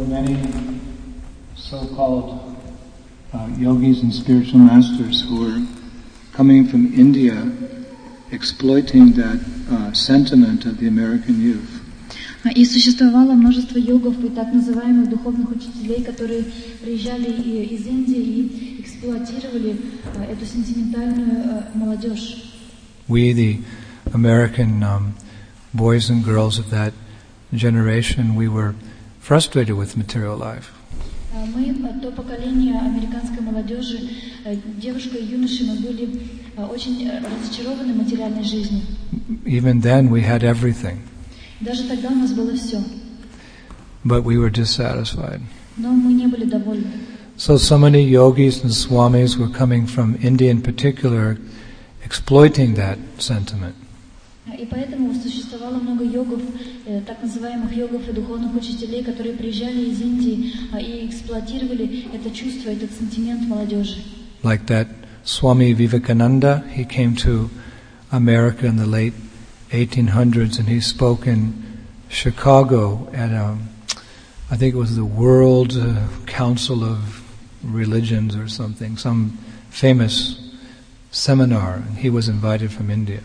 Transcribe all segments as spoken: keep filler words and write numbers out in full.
were many so-called uh, yogis and spiritual masters who were coming from India, exploiting that uh, sentiment of the American youth. И существовало множество йогов и так называемых духовных учителей, которые приезжали из Индии и эксплуатировали эту сентиментальную молодежь. We, the American um, boys and girls of that generation, we were frustrated with material life. Мы, то поколение американской молодежи, девушка и юноши, мы были очень разочарованы материальной жизнью. Even then we had everything. Даже тогда у нас было все. But we were dissatisfied. Но мы не были довольны. So so many yogis and swamis were coming from India in particular, exploiting that sentiment. И поэтому существовало много йогов, так называемых йогов и духовных учителей, которые приезжали из Индии и эксплуатировали это чувство, этот сентимент молодежи. Like that Swami Vivekananda, he came to America in the late eighteen hundreds, and he spoke in Chicago at a, I think it was the World uh, Council of Religions or something, some famous seminar, and he was invited from India.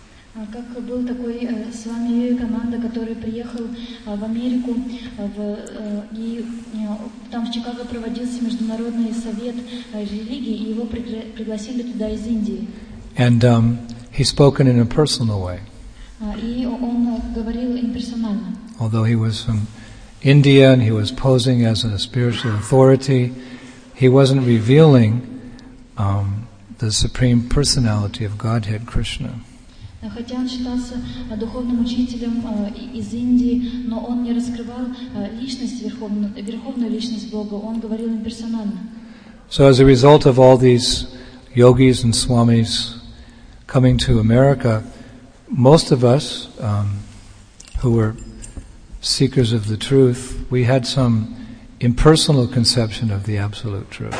Как был такой Свами Вивекананда, который приехал в Америку, в, и там в Чикаго проводился международный совет религии, и его пригласили туда из Индии. And um, he spoke in a personal way. И он говорил имперсонально. Although he was from India and he was posing as a spiritual authority, he wasn't revealing um, the Supreme Personality of Godhead, Krishna. Хотя он считался духовным учителем из Индии, но он не раскрывал личность, верховную, верховную личность Бога, он говорил имперсонально. So as a result of all these yogis and swamis coming to America, most of us um, who were seekers of the truth, we had some impersonal conception of the absolute truth.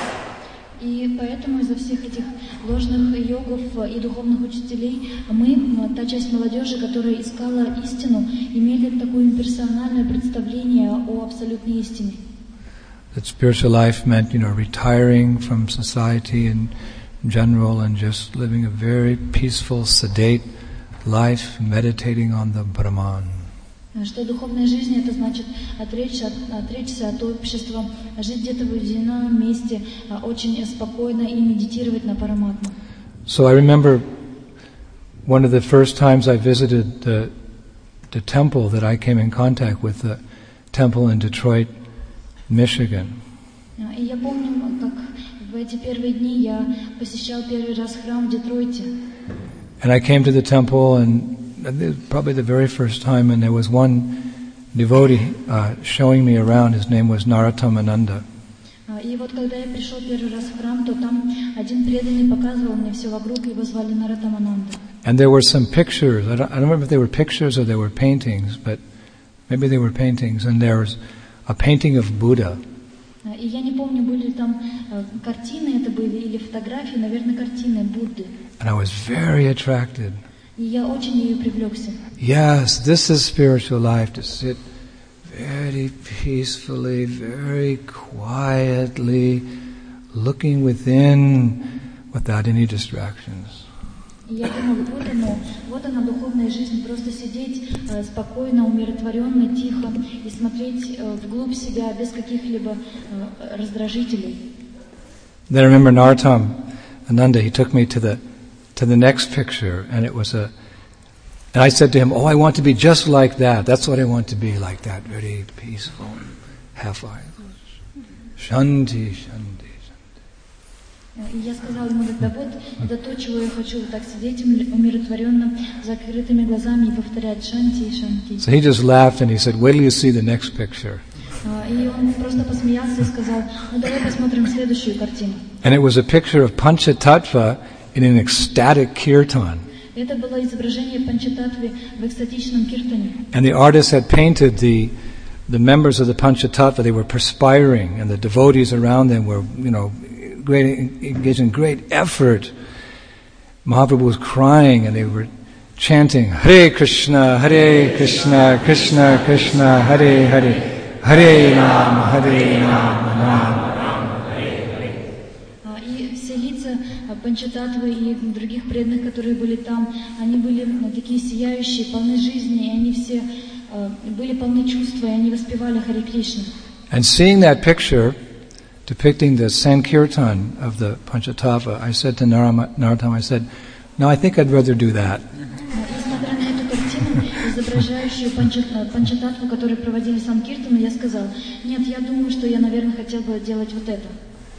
И поэтому из-за всех этих ложных йогов и духовных учителей мы, та часть молодежи, которая искала истину, имели такое имперсональное представление о абсолютной истине. That spiritual life meant, you know, retiring from society in general and just living a very peaceful, sedate life, meditating on the Brahman. Что духовная жизнь — это значит отречься, отречься от общества, жить где-то в уединенном месте, очень спокойно и медитировать на Параматму. So I remember one of the first times I visited the, the temple that I came in contact with, the temple in Detroit, Michigan. И я помню, как в эти первые дни я посещал первый раз храм в Детройте. And I came to the temple, and probably the very first time, and there was one devotee uh, showing me around. His name was Narottam-Ananda. И вот когда я пришел первый раз в храм, то там один преданный показывал мне все вокруг, его звали Наротtam-Ананда. And there were some pictures. I don't, I don't remember if they were pictures or they were paintings, but maybe they were paintings. And there was a painting of Buddha. И я не помню, были ли там картины это были или фотографии, наверное, картины Будды. And I was very attracted. И я очень ею привлекся. Yes, this is spiritual life, to sit very peacefully, very quietly, looking within without any distractions. И я думала, вот оно, вот она духовная жизнь, просто сидеть э, спокойно, умиротворенно, тихо и смотреть э, вглубь себя без каких-либо э, раздражителей. Then I remember Narottam-Ananda, he took me to the to the next picture, and it was a, and I said to him, "Oh, I want to be just like that. That's what I want to be, like that, very peaceful, half-eyed, shanti, shanti." И я сказала ему тогда, вот это то, чего я хочу, вот так сидеть умиротворенно, с закрытыми глазами и повторять шанти, шанти. So he just laughed and he said, "Wait till you see the next picture." И он просто посмеялся и сказал, ну давай посмотрим следующую картину. And it was a picture of Panchatattva in an ecstatic kirtan. Это было изображение Панчататтвы в экстатичном киртане. And the artist had painted the the members of the Panchatattva. They were perspiring, and the devotees around them were, you know, great, engaged in great effort. Mahaprabhu was crying, and they were chanting, Hare Krishna, Hare Krishna, Krishna Krishna, Hare Hare, Hare Rama, Hare Rama, Rama. И все лица Панчататвы и других преданных, которые были там, они были такие сияющие, полны жизни, и они все были полны чувства, и они воспевали Харе Кришна. And seeing that picture depicting the Sankirtan of the Panchatattva, I said to Narottam, I said, no, I think I'd rather do that. И смотря на эту картину, изображающую Панчататтву, которые проводили Санкиртану, я сказал, нет, я думаю, что я, наверное, хотел бы делать вот это.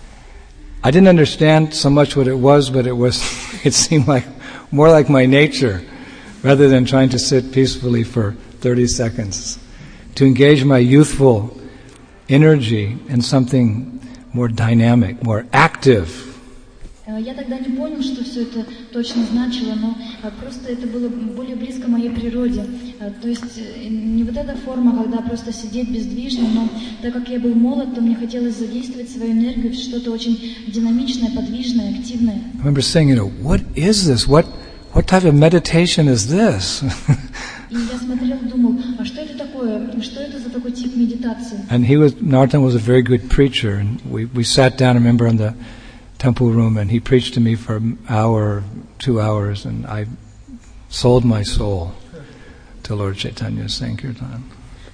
I didn't understand so much what it was, but it was, it seemed like more like my nature, rather than trying to sit peacefully for thirty seconds, to engage my youthful energy in something more dynamic, more active. Я тогда не понял, что все это точно значило, но просто это было более близко моей природе. То есть не вот эта форма, когда просто сидеть бездвижно, но так как я был молод, то мне хотелось задействовать свою энергию в что-то очень динамичное, подвижное, активное. I remember saying, you know, what is this? What what type of meditation is this? И я смотрел, думал, а что это такое? Что это за такой тип медитации? And he was, Narottam was a very good preacher, and we we sat down, I remember, in the temple room, and he preached to me for an hour, two hours, and I sold my soul to Lord Chaitanya's Sankirtan.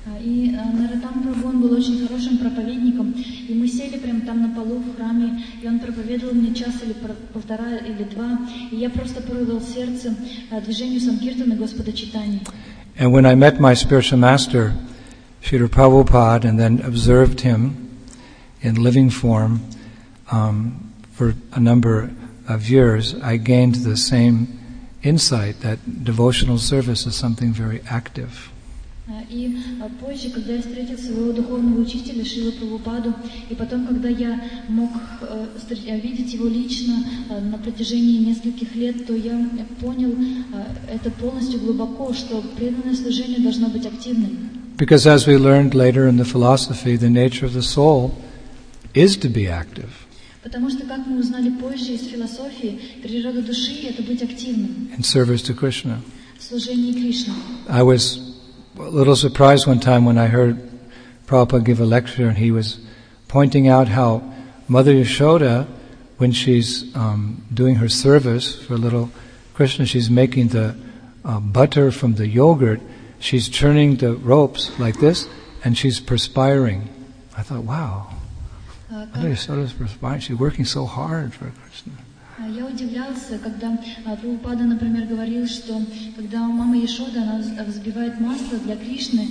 И Наротам Прабху, он был очень хорошим проповедником, и мы сели прямо там на полу в храме, и он проповедовал мне час или полтора или два, и я просто продал сердце движению Санкиртана Господа Чайтаньи. And when I met my spiritual master, Srila Prabhupada, and then observed him in living form um, for a number of years, I gained the same insight that devotional service is something very active. И позже, когда я встретил своего духовного учителя Шрилу Прабхупаду, и потом, когда я мог видеть его лично на протяжении нескольких лет, то я понял это полностью глубоко, что преданное служение должно быть активным. Because as we learned later in the philosophy, the nature of the soul is to be active. Потому что, как мы узнали позже из философии, природа души — это быть активным. In service to Krishna. В служении Кришне. I was a little surprised one time when I heard Prabhupada give a lecture, and he was pointing out how Mother Yashoda, when she's um, doing her service for little Krishna, she's making the uh, butter from the yogurt, she's turning the ropes like this, and she's perspiring. I thought, wow, Mother Yashoda's perspiring, she's working so hard for Krishna. Я удивлялся, когда Прабхупада, например, говорил, что когда мама Яшода, она взбивает масло для Кришны,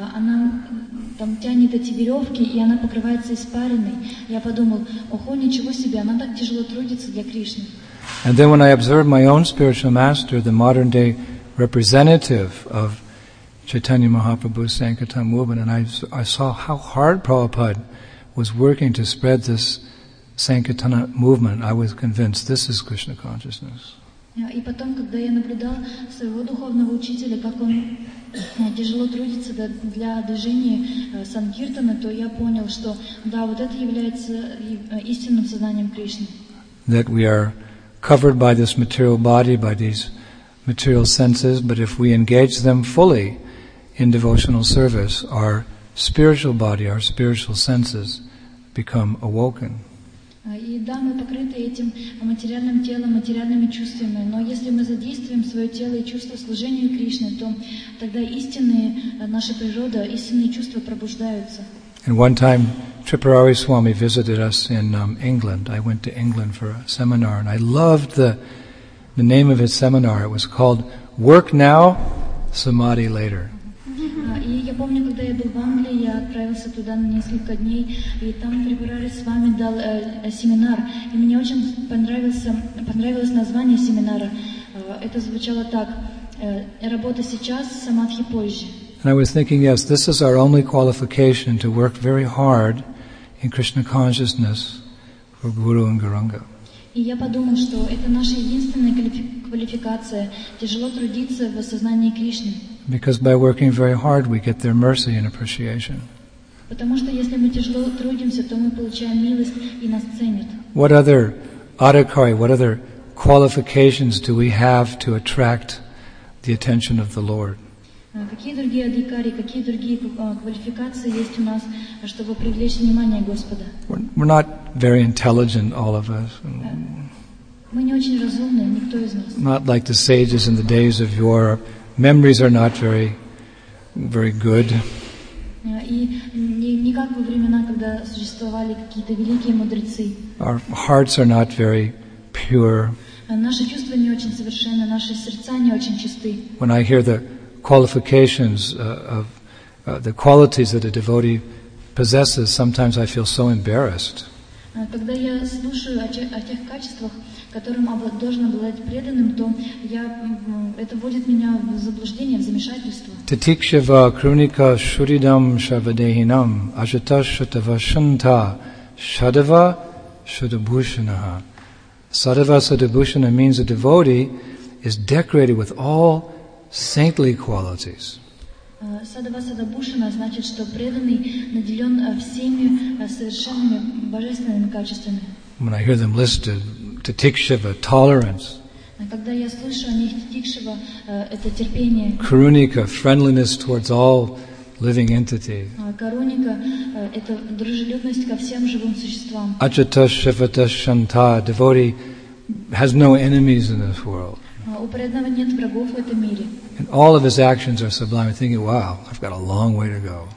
она там тянет эти веревки, и она покрывается испариной. Я подумал, ого, ничего себе, она так тяжело трудится для Кришны. And then when I observed my own spiritual master, the modern day representative of Chaitanya Mahaprabhu's Sankirtan movement, and I, I saw how hard Prabhupada was working to spread this Sankirtana movement, I was convinced this is Krishna consciousness. И потом, когда я наблюдал своего духовного учителя, как он тяжело трудится для движения Санкиртана, то я понял, что да, вот это является истинным сознанием Кришны. That we are covered by this material body, by these material senses, but if we engage them fully in devotional service, our spiritual body, our spiritual senses become awoken. И да, мы покрыты этим материальным телом, материальными чувствами, но если мы задействуем свое тело и чувство служению Кришне, то тогда истинные, наша природа, истинные чувства пробуждаются. And one time, Tripurari Swami visited us in um, England. I went to England for a seminar, and I loved the the name of his seminar. It was called "Work Now, Samadhi Later." И я помню, когда я был в Англии, я отправился туда на несколько дней, и там Трипурари с вами дал э, семинар. И мне очень понравился, понравилось название семинара. Э, это звучало так: э, «Работа сейчас, самадхи позже». And I was thinking, yes, this is our only qualification to work very hard in Krishna consciousness for Guru and Gauranga. И я подумал, что это наша единственная квалификация – тяжело трудиться в осознании Кришны. Because by working very hard, we get their mercy and appreciation. Потому что если мы тяжело трудимся, то мы получаем милость и нас ценят. What other adhikari, what other qualifications do we have to attract the attention of the Lord? Какие другие адикари, какие другие квалификации есть у нас, чтобы привлечь внимание Господа? We're not very intelligent, all of us. Мы не очень разумные, никто из нас. Not like the sages in the days of yore. Memories are not very, very good. И не, не как во времена, когда существовали какие-то великие мудрецы. Our hearts are not very pure. Наши чувства не очень совершенны, наши сердца не очень чисты. When I hear the qualifications uh, of uh, the qualities that a devotee possesses, sometimes I feel so embarrassed. Когда я слушаю о тех, о тех качествах, которым должен обладать преданным, то я, это вводит меня в заблуждение, в замешательство. Titikshava krunika shuridam shavadehinam ajata shutava shanta shadava shudabhushanaha. Sadava shudabhushana means a devotee is decorated with all saintly qualities. Садава Садабушана значит, что преданный наделен всеми совершенными божественными качествами. When I hear them listed, Titikshava, tolerance. Когда я слышу о них, Титикшава, это терпение. Karunika, friendliness towards all living entities. Каруника, это дружелюбность ко всем живым существам. Ajata Shivata Shanta, devotee has no enemies in this world. У преданного нет врагов в этом мире. And all of his actions are sublime. I'm thinking, wow, I've got a long way to go.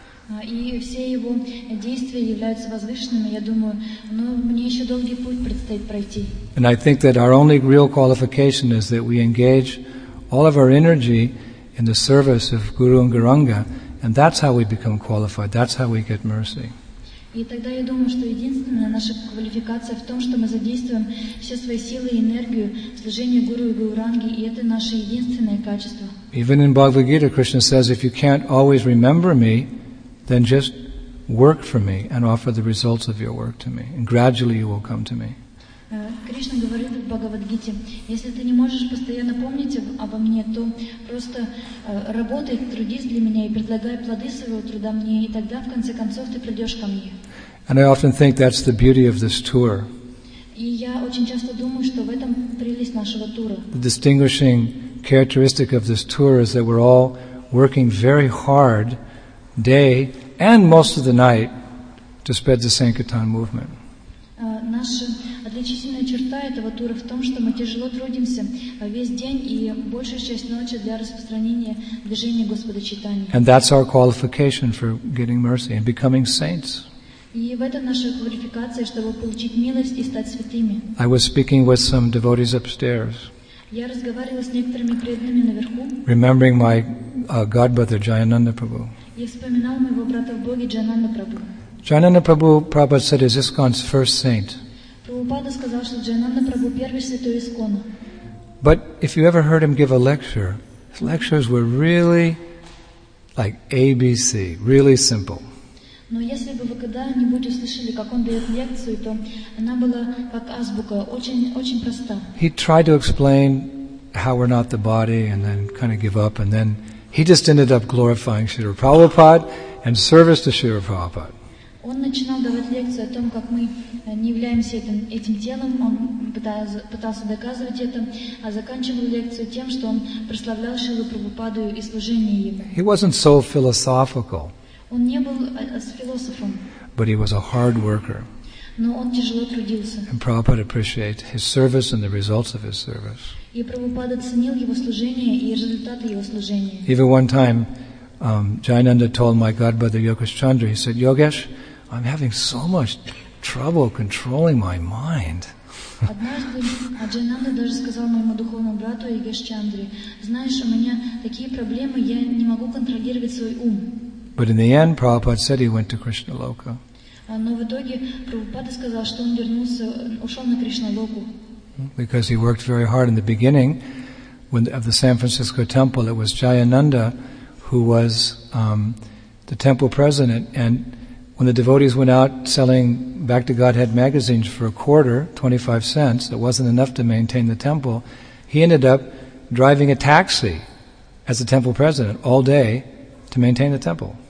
И все его действия являются возвышенными. Я думаю, ну, мне еще долгий путь предстоит пройти. And I think that our only real qualification is that we engage all of our energy in the service of Guru and Gauranga, and that's how we become qualified. That's how we get mercy. И тогда я думаю, что единственная наша квалификация в том, что мы задействуем все свои силы и энергию в служении Гуру и Гауранги, и это наше единственное качество. Even in Bhagavad Gita, Krishna says, if you can't always remember me, then just work for me and offer the results of your work to me, and gradually you will come to me. Кришна говорит в Бхагавад-гите, если ты не можешь постоянно помнить обо мне, то просто работай, трудись для меня и предлагай плоды своего труда мне, и тогда в конце концов ты придешь ко мне. And I often think that's the beauty of this tour. И я очень часто думаю, что в этом прелесть нашего тура. The distinguishing characteristic of this tour is that we're all working very hard day and most of the night to spread the Sankirtan movement. Наша отличительная черта этого тура в том, что мы тяжело трудимся весь день и большую часть ночи для распространения движения Господа Чайтаньи. And that's our qualification for getting mercy and becoming saints. И в этом наша квалификация, чтобы получить милость и стать святыми. I was speaking with some devotees upstairs. Я разговаривала с некоторыми преданными наверху. Remembering my uh, godbrother Jayananda Prabhu. Я вспоминала моего брата в Боге Джайананда Прабху. Jayananda Prabhu, Prabhupada said, is ISKCON's first saint. Прабхупада сказал, что Джайананда Прабху первый святой Искона. But if you ever heard him give a lecture, his lectures were really like A B C, really simple. Но если бы вы когда-нибудь услышали, как он дает лекцию, то она была как азбука, очень, очень проста. He tried to explain how we're not the body and then kind of give up, and then he just ended up glorifying Srila Prabhupada and service to Srila Prabhupada. Он начинал давать лекцию о том, как мы не являемся этим, этим телом, он пытался, пытался доказывать это, а заканчивал лекцию тем, что он прославлял Шрилу Прабхупаду и служение ему. He wasn't so philosophical. Он не был с философом, but he was a hard worker. Но он тяжело трудился. And Prabhupada appreciated his service and the results of his service. И Прабхупада ценил его служение и результаты его служения. Even one time, um, Jayananda told my godbrother Yogesh Chandra, he said, Yogesh, I'm having so much trouble controlling my mind. Однажды Джайананда даже сказал моему духовному брату Йогеш Чандре, знаешь, у меня такие проблемы, я не могу контролировать свой ум. But in the end, Prabhupada said he went to Krishna Loka. Но в итоге Прабхупада сказал, что он вернулся, ушел на Кришна-локу. Because he worked very hard in the beginning when, of the San Francisco temple. It was Jayananda who was um, the temple president, and when the devotees went out selling Back to Godhead magazines for a quarter, twenty-five cents, that wasn't enough to maintain the temple, he ended up driving a taxi as the temple president all day to maintain the temple.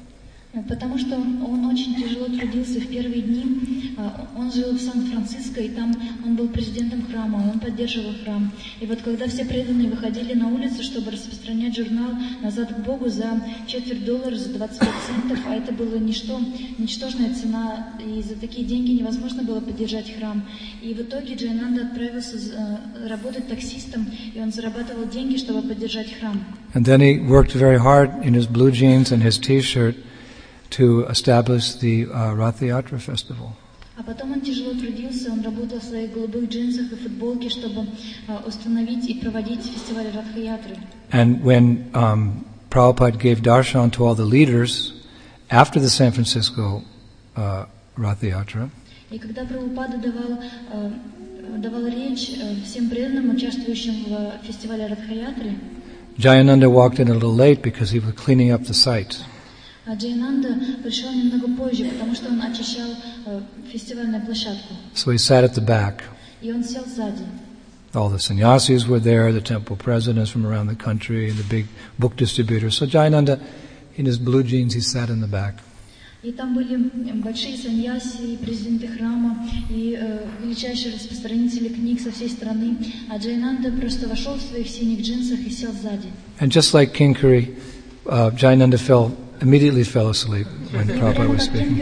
Потому что он очень тяжело трудился в первые дни. Он жил в Сан-Франциско, и там он был президентом храма, он поддерживал храм. И вот когда все преданные выходили на улицу, чтобы распространять журнал «Назад к Богу» за четверть доллара, за двадцать пять центов, а это было ничто, ничтожная цена, и за такие деньги невозможно было поддержать храм. И в итоге Джайананда отправился работать таксистом, и он зарабатывал деньги, чтобы поддержать храм. And then he worked very hard in his blue jeans and his t-shirt to establish the uh, Rath Yatra festival. А потом он тяжело трудился, он работал в своих голубых джинсах и футболке, чтобы uh, установить и проводить фестиваль Радха-ятры. And when um, Prabhupada gave darshan to all the leaders after the San Francisco uh, Rath Yatra, и когда Прабхупада давал, uh, давал речь uh, всем преданным, участвующим в фестивале Радха-ятры, Jayananda walked in a little late because he was cleaning up the site. А Джайананда пришел немного позже, потому что он очищал uh, фестивальную площадку. So he sat at the back. И он сел сзади. All the sannyasis were there, the temple presidents from around the country, and the big book distributors. So Jayananda, in his blue jeans, he sat in the back. И там были большие саньяси, президенты храма и uh, величайшие распространители книг со всей страны. А Джайананда просто вошел в своих синих джинсах и сел сзади. And just like Kinkari, uh, Jayananda fell immediately fell asleep when Prabhupada was speaking.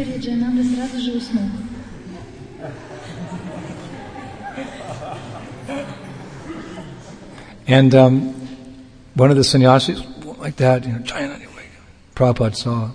And um, one of the sannyasis like that, you know, Jayananda, Prabhupada saw.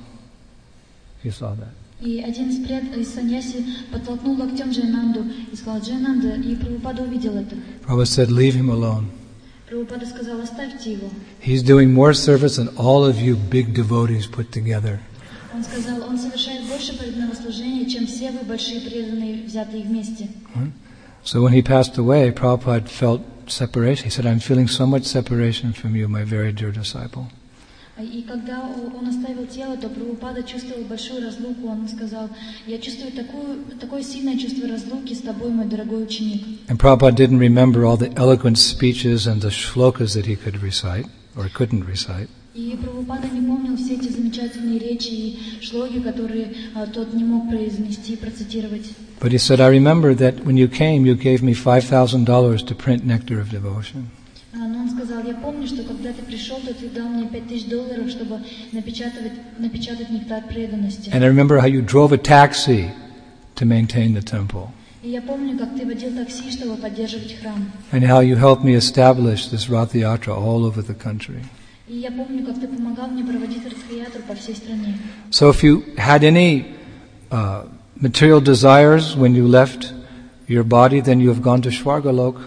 He saw that. И один из, пред... из саньяси подтолкнул локтем Джайананду и сказал: Джайананда, и Прабхупада увидел это. Prabhupada said, "Leave him alone." Прабхупада сказал: оставьте его. He's doing more service than all of you big devotees put together. Он сказал: он совершает больше преданного служения, чем все вы большие преданные, взятые вместе. So when he passed away, Prabhupada felt separation. He said, "I'm feeling so much separation from you, my very dear disciple." И когда он оставил тело, то Прабхупада чувствовал большую разлуку. Он сказал: я чувствую такую, такое сильное чувство разлуки с тобой, мой дорогой ученик. And Prabhupada didn't remember all the eloquent speeches and the shlokas that he could recite, or couldn't recite. И Прабхупада не помнил все эти замечательные речи и шлоки, которые а, тот не мог произнести и процитировать. But he said, "I remember that when you came, you gave me five thousand dollars to print Nectar of Devotion." Но он сказал: я помню, что когда ты пришел, то ты дал мне пять тысяч долларов, чтобы напечатать, напечатать нектар преданности. And I remember how you drove a taxi to maintain the temple. И я помню, как ты водил такси, чтобы поддерживать храм. And how you helped me establish this Rath Yatra all over the country. И я помню, как ты помогал мне проводить Радха-ятру по всей стране. So if you had any uh, material desires when you left your body, then you have gone to Shvargalok.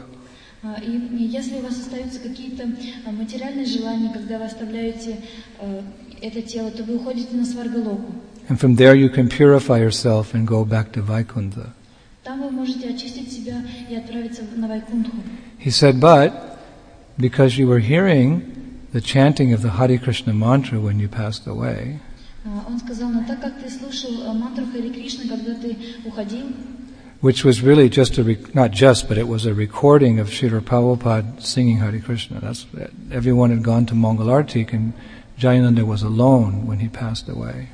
И если у вас остаются какие-то материальные желания, когда вы оставляете это тело, то вы уходите на Сваргалоку. And from there you can purify yourself and go back to Vaikuntha. Там вы можете очистить себя и отправиться на Вайкунтху. He said, but because you were hearing the chanting of the Hare Krishna mantra when you passed away, он сказал: но так как ты слушал мантру Харе Кришна, когда ты уходил, which was really just a, rec- not just, but it was a recording of Srila Prabhupada singing Hare Krishna. That's, everyone had gone to Mangalartik, and Jayananda was alone when he passed away.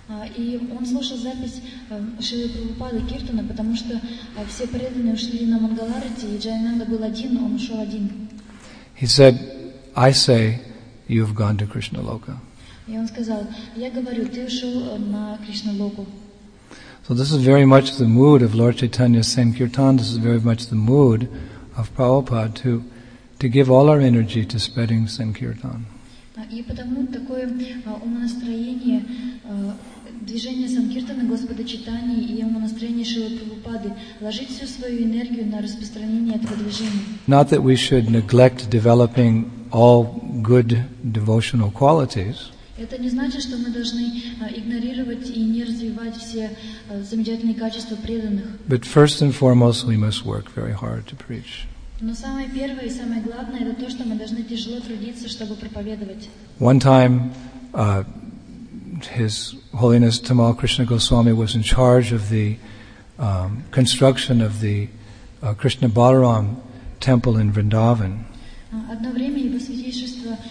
И он слушал запись Шрилы Прабхупады Киртана, потому что все преданные ушли на Мангаларати, и Джайананда был один, он ушел один. He said, I say, you have gone to Krishna Loka. И он сказал: я говорю, ты ушел на Кришна Локу. So this is very much the mood of Lord Chaitanya's Sankirtan. This is very much the mood of Prabhupada to, to give all our energy to spreading Sankirtan. И потому такое умонастроение, движение Санкиртана Господа Чайтаньи и умонастроение Шрилы Прабхупады ложить всю свою энергию на распространение этого движения. Not that we should neglect developing all good devotional qualities. Это не значит, что мы должны игнорировать и не развивать все замечательные качества преданных. But first and foremost, we must work very hard to preach. Но самое первое и самое главное — это то, что мы должны тяжело трудиться, чтобы проповедовать. One time, uh, His Holiness Tamal Krishna Goswami was in charge of the um, construction of the uh, Krishna Balaram temple in Vrindavan. Одно время Его Святейшество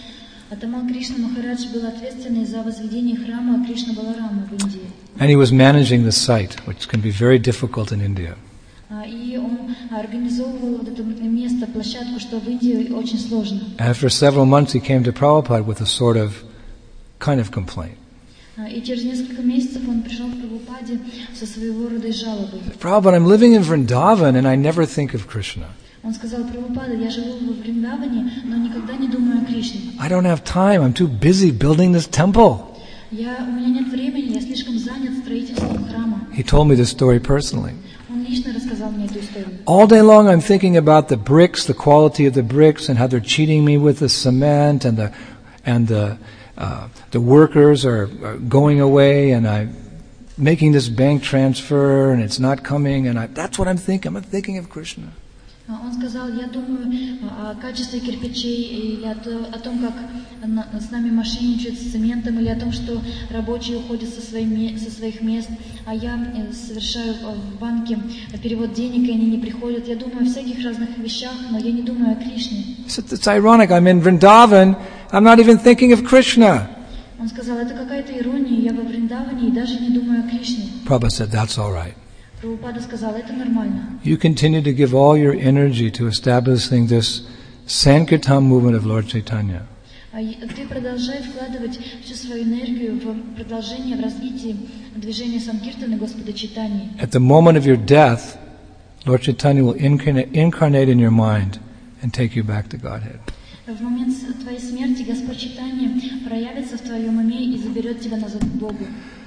Тамал Кришна Махарадж был ответственный за возведение храма Кришна Баларама в Индии. And he was managing the site, which can be very difficult in India. И он организовывал вот это место, площадку, что в Индии очень сложно. After several months he came to Prabhupada with a sort of kind of complaint. И через несколько месяцев он пришел к Прабхупаде со своего рода жалобой. Prabhupada, I'm living in Vrindavan and I never think of Krishna. Он сказал: Прабхупада, я живу во Вриндаване, но никогда не думаю о Кришне. I don't have time. I'm too busy building this temple. Я, у меня нет времени, я слишком занят строительством храма. He told me this story personally. Он лично рассказал мне эту историю. All day long I'm thinking about the bricks, the quality of the bricks, and how they're cheating me with the cement, and the and the uh, the workers are, are going away, and I'm making this bank transfer, and it's not coming, and I, that's what I'm thinking. I'm thinking of Krishna. Он сказал: я думаю о качестве кирпичей, или о, то, о том, как на, с нами мошенничают с цементом, или о том, что рабочие уходят со, своими, со своих мест, а я совершаю в банке перевод денег, и они не приходят. Я думаю о всяких разных вещах, но я не думаю о Кришне. It's ironic. I'm in Vrindavan. I'm not even thinking of Krishna. Он сказал: это какая-то ирония. Я во Вриндаване и даже не думаю о Кришне. Prabhupada said, that's all right. Прабхупада сказал: это нормально. You continue to give all your energy to establishing this Sankirtan movement of Lord Chaitanya. Ты продолжай вкладывать всю свою энергию в продолжение, в развитие движения Санкиртаны Господа Чайтаньи. At the moment of your death, Lord Chaitanya will incarnate, incarnate in your mind and take you back to Godhead. В момент твоей смерти Господь Чайтанья проявится в твоем уме и заберет тебя назад к Богу.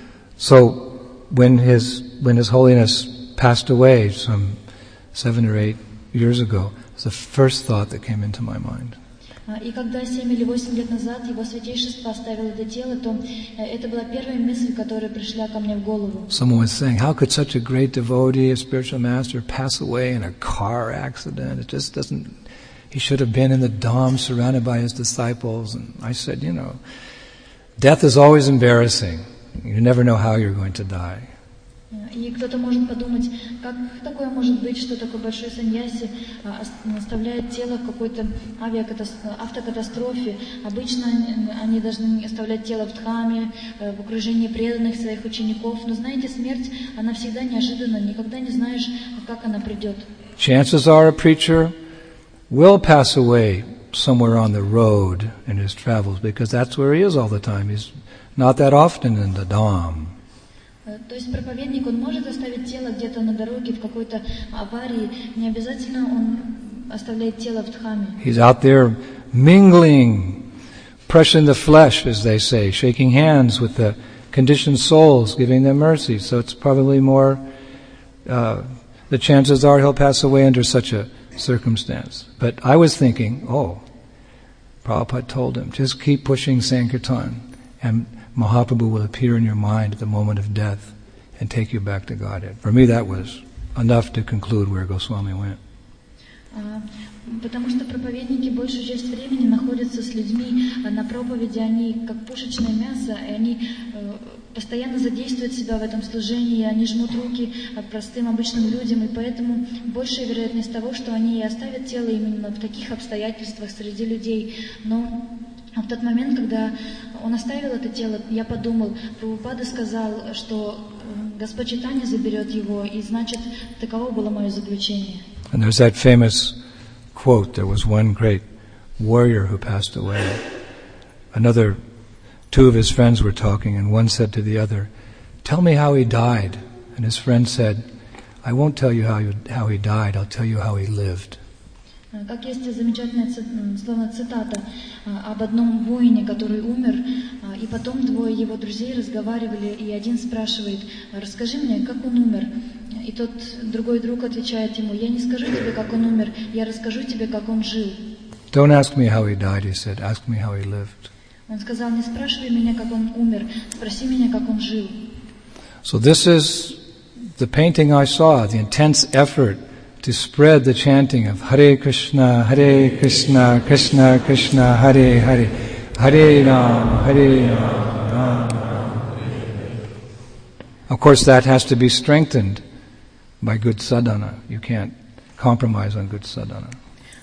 So, when his when His Holiness passed away some seven or eight years ago, it was the first thought that came into my mind. И когда семь или восемь лет назад его святейшество оставило это тело, то это была первая мысль, которая пришла ко мне в голову. Someone was saying, how could such a great devotee, a spiritual master, pass away in a car accident? It just doesn't, he should have been in the Dham surrounded by his disciples. And I said, you know, death is always embarrassing. You never know how you're going to die. И кто-то может подумать, как такое может быть, что такой большой саньяси оставляет тело в какой-то автокатастрофе. Обычно они должны оставлять тело в дхаме, в окружении преданных своих учеников. Но знаете, смерть, она всегда неожиданна, никогда не знаешь, как она придет. Chances are a preacher will pass away somewhere on the road in his travels, because that's where he is all the time. He's not that often in the Dham. То есть проповедник, он может оставить тело где-то на дороге в какой-то аварии, не обязательно он оставляет тело в дхаме. He's out there mingling, pressing the flesh, as they say, shaking hands with the conditioned souls, giving them mercy. So it's probably more, uh, the chances are he'll pass away under such a circumstance. But I was thinking, oh, Prabhupada told him, just keep pushing Sankirtan, and Mahaprabhu will appear in your mind at the moment of death and take you back to Godhead. For me, that was enough to conclude where Goswami went. Потому что проповедники большую часть времени находятся с людьми на проповеди, они как пушечное мясо, и они постоянно задействуют себя в этом служении, они жмут руки простым обычным людям, и поэтому большая вероятность того, что они и оставят тело именно в таких обстоятельствах среди людей. Но в тот момент, когда он оставил это тело, я подумал, Прабхупада сказал, что Господь Чайтанья заберет его, и значит, таково было мое заключение. And there's that famous quote, there was one great warrior who passed away. Another, two of his friends were talking, and one said to the other, tell me how he died. And his friend said, I won't tell you how, you, how he died, I'll tell you how he lived. Как есть замечательная словно цитата об одном воине, который умер, и потом двое его друзей разговаривали, и один спрашивает, расскажи мне, как он умер. И тот другой друг отвечает ему, я не скажу тебе, как он умер, я расскажу тебе, как он жил. Don't ask me how he died, he said, ask me how he lived. Он сказал, не спрашивай меня, как он умер, спроси меня, как он жил. So this is the painting I saw, the intense effort to spread the chanting of Hare Krishna, Hare Krishna, Krishna Krishna, Hare Hare, Hare Ram, Hare Ram, Ram Ram. Of course, that has to be strengthened by good sadhana. You can't compromise on good sadhana.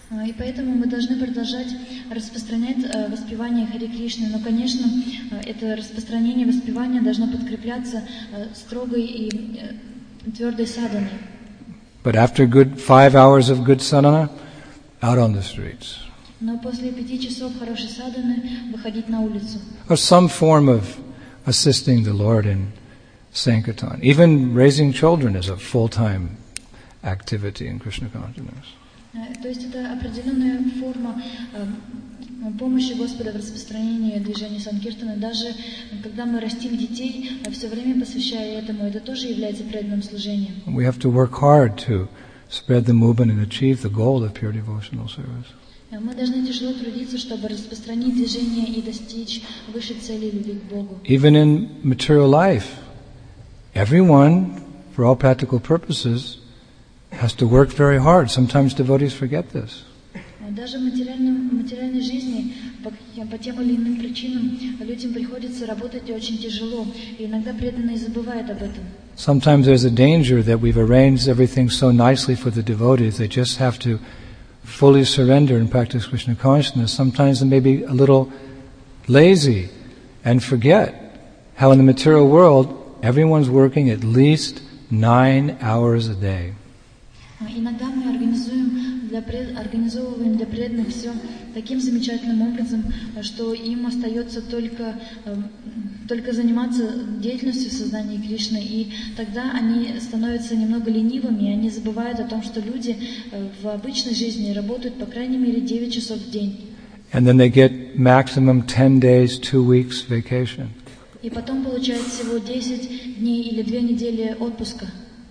И поэтому мы должны продолжать распространять воспевание Харе Кришны. Но, конечно, это распространение воспевания должно подкрепляться строгой и твердой садханой. But after good five hours of good sadhana, out on the streets. Но после пяти часов хорошей садханы выходить на улицу. Or some form of assisting the Lord in Sankirtan. Even raising children is a full-time activity in Krishna consciousness. То есть это определенная форма помощи Господа в распространении движения Санкиртана. Даже когда мы растим детей, все время посвящая этому, это тоже является преданным служением. We have to work hard to spread the movement and achieve the goal of pure devotional service. Мы должны тяжело трудиться, чтобы распространить движение и достичь высшей цели любви к Богу. Even in material life, everyone, for all practical purposes, has to work very hard. Sometimes devotees forget this. Даже в материальной жизни по, по тем или иным причинам людям приходится работать очень тяжело, и иногда преданные забывают об этом. Sometimes there's a danger that we've arranged everything so nicely for the devotees, they just have to fully surrender and practice Krishna consciousness. Sometimes they may be a little lazy and forget how in the material world everyone's working at least nine hours a day. Иногда мы организуем для, организовываем для преданных все таким замечательным образом, что им остается только, только заниматься деятельностью сознания Кришны, и тогда они становятся немного ленивыми, и они забывают о том, что люди в обычной жизни работают по крайней мере девять часов в день. And then they get maximum ten days, two weeks vacation. И потом получают всего десять дней или две недели отпуска.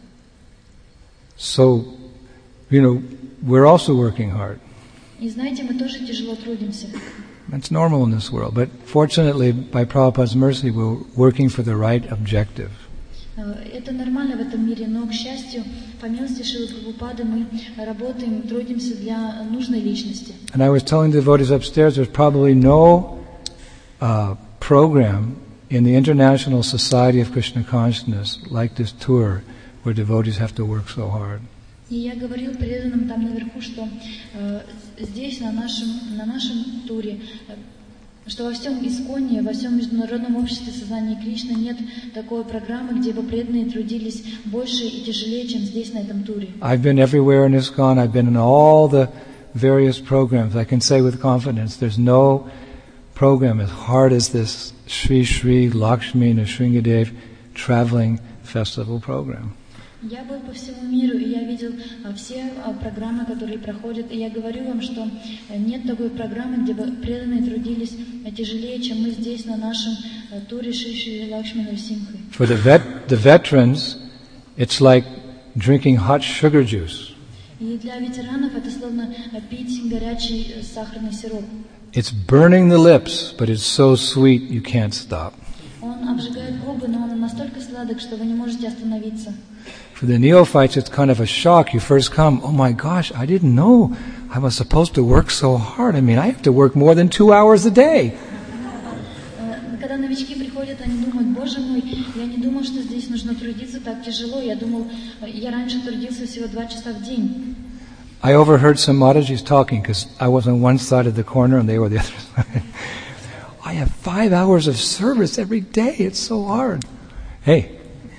So, you know, we're also working hard. И знаете, мы тоже тяжело трудимся. That's normal in this world, but fortunately, by Prabhupada's mercy, we're working for the right objective. Это нормально в этом мире, но, к счастью, по милости Шрилы Прабхупады мы работаем, трудимся для нужной личности. And I was telling the devotees upstairs, there's probably no uh, program in the International Society of Krishna Consciousness like this tour, where devotees have to work so hard. И я говорил преданным там наверху, что э, здесь, на нашем, на нашем туре, э, что во всем Исконе, во всем Международном обществе сознания Кришны нет такой программы, где бы преданные трудились больше и тяжелее, чем здесь, на этом туре. I've been everywhere in ISKCON. I've been in all the various programs. I can say with confidence, there's no program as hard as this Sri Sri Lakshmi Nrsingadev traveling festival program. Я был по всему миру, и я видел все программы, которые проходят, и я говорю вам, что нет такой программы, где бы преданные трудились тяжелее, чем мы здесь на нашем туре Шри Шри Лакшми Нарсимхи. For the vet, the veterans, it's like drinking hot sugar juice. И для ветеранов это словно пить горячий сахарный сироп. It's burning the lips, but it's so sweet you can't stop. Он обжигает губы, но он настолько сладок, что вы не можете остановиться. For the neophytes, it's kind of a shock. You first come, oh my gosh, I didn't know I was supposed to work so hard. I mean, I have to work more than two hours a day. Когда новички приходят, они думают, боже мой, я не думал, что здесь нужно трудиться так тяжело. Я думал, я раньше трудился всего два часа в день. I overheard some Matajis talking because I was on one side of the corner and they were the other side. I have five hours of service every day. It's so hard. Hey.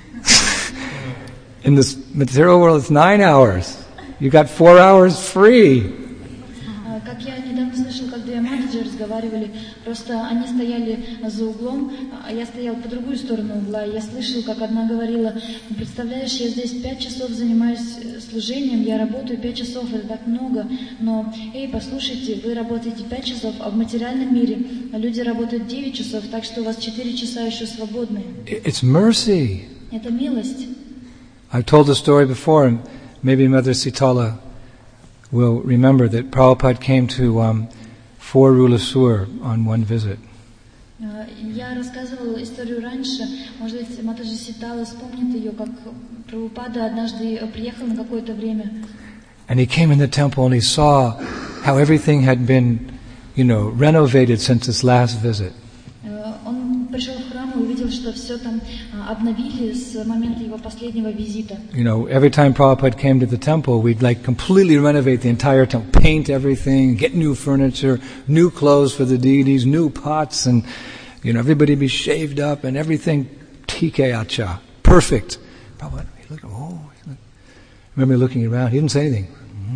In this material world, it's nine hours. You got four hours free. Как я недавно слышал, как две Матаджи разговаривали, просто они стояли за углом, а я стоял по другую сторону угла, и я слышал, как одна говорила, представляешь, я здесь пять часов занимаюсь служением, я работаю пять часов, это так много, но, эй, послушайте, вы работаете пять часов, а в материальном мире люди работают девять часов, так что у вас четыре часа еще свободные. It's mercy. Это милость. I've told the story before, and maybe Mother Sitala will remember that Prabhupada came to um, Four Rulasur on one visit. Я рассказывала историю раньше, может быть, Матаджи Ситала вспомнит ее, как Прабхупада однажды приехал на какое-то время. And he came in the temple and he saw how everything had been, you know, renovated since his last visit. Он пришел в храм и увидел, рассказывал, что все там обновили с момента его последнего визита. You know, every time Prabhupada came to the temple, we'd like completely renovate the entire temple, paint everything, get new furniture, new clothes for the deities, new pots, and, you know, everybody be shaved up and everything T K acha, perfect. Prabhupada, he looked, oh, he looked. I remember looking around, he didn't say anything.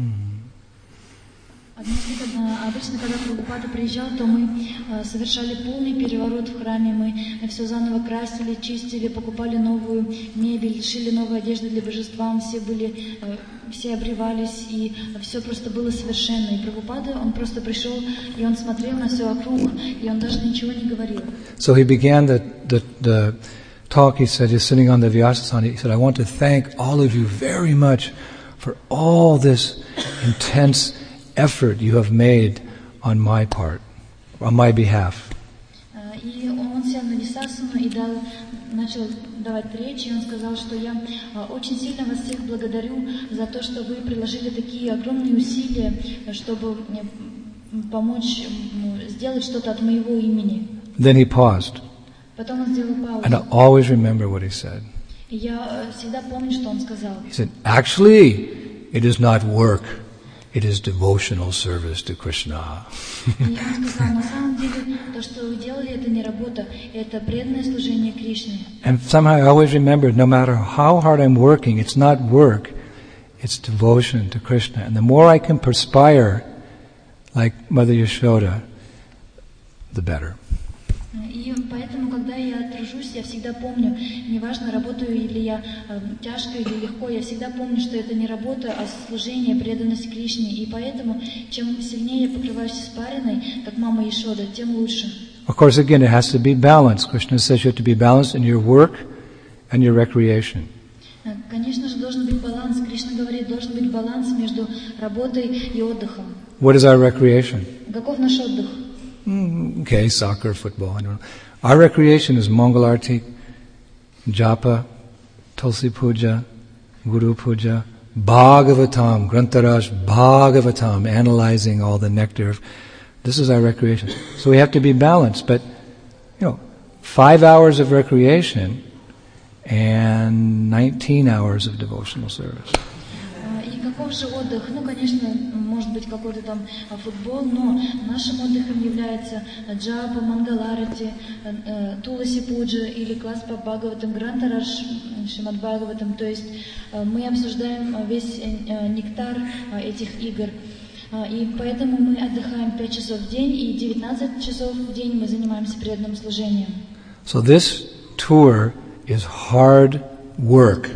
Обычно, когда Прабхупада приезжал, то мы э, совершали полный переворот в храме, мы все заново красили, чистили, покупали новую мебель, шили новую одежду для божества, все были, э, все обревались, и все просто было совершенно. И Прабхупада, он просто пришел, и он смотрел на все вокруг, и он даже ничего не говорил. So he began the, the, the talk, he said, he's sitting on the Vyasasana, he said, I want to thank all of you very much for all this intense effort you have made on my part, on my behalf. И он сел на Висасану и дал, начал давать речь, и он сказал, что я очень сильно вас всех благодарю за то, что вы приложили такие огромные усилия, чтобы помочь сделать что-то от моего имени. Then he paused. Потом он сделал паузу. And I always remember what he said. И я всегда помню, что он сказал. He said, actually, it is not work. It is devotional service to Krishna. И он сказал, на самом деле, то, что вы делали, это не работа, это преданное служение Кришне. And somehow I always remember, no matter how hard I'm working, it's not work, it's devotion to Krishna. And the more I can perspire like Mother Yashoda, the better. И поэтому, когда я тружусь, я всегда помню, неважно, работаю или я э, тяжко или легко, я всегда помню, что это не работа, а служение, преданность Кришне. И поэтому, чем сильнее я покрываюсь испариной, как мама Ешода, тем лучше. Of course, again, it has to be balanced. Krishna says you have to be balanced in your work and your recreation. Конечно же, должен быть баланс. Кришна говорит, должен быть баланс между работой и отдыхом. What is our recreation? Каков наш отдых? Mm, okay, soccer, football, I don't know. Our recreation is Mangalarti, Japa, Tulsi Puja, Guru Puja, Bhagavatam, Grantaraj, Bhagavatam, analyzing all the nectar. This is our recreation. So we have to be balanced, but, you know, five hours of recreation and nineteen hours of devotional service. И каков же отдых? Ну, конечно, может быть какой-то там футбол, но нашим отдыхом является джапа, мангаларати, туласи пуджа или класс по Бхагаватам, Грантараш, Шримад Бхагаватам. То есть мы обсуждаем весь нектар этих игр. И поэтому мы отдыхаем пять часов в день, и девятнадцать часов в день мы занимаемся преданным служением. So this tour is hard work.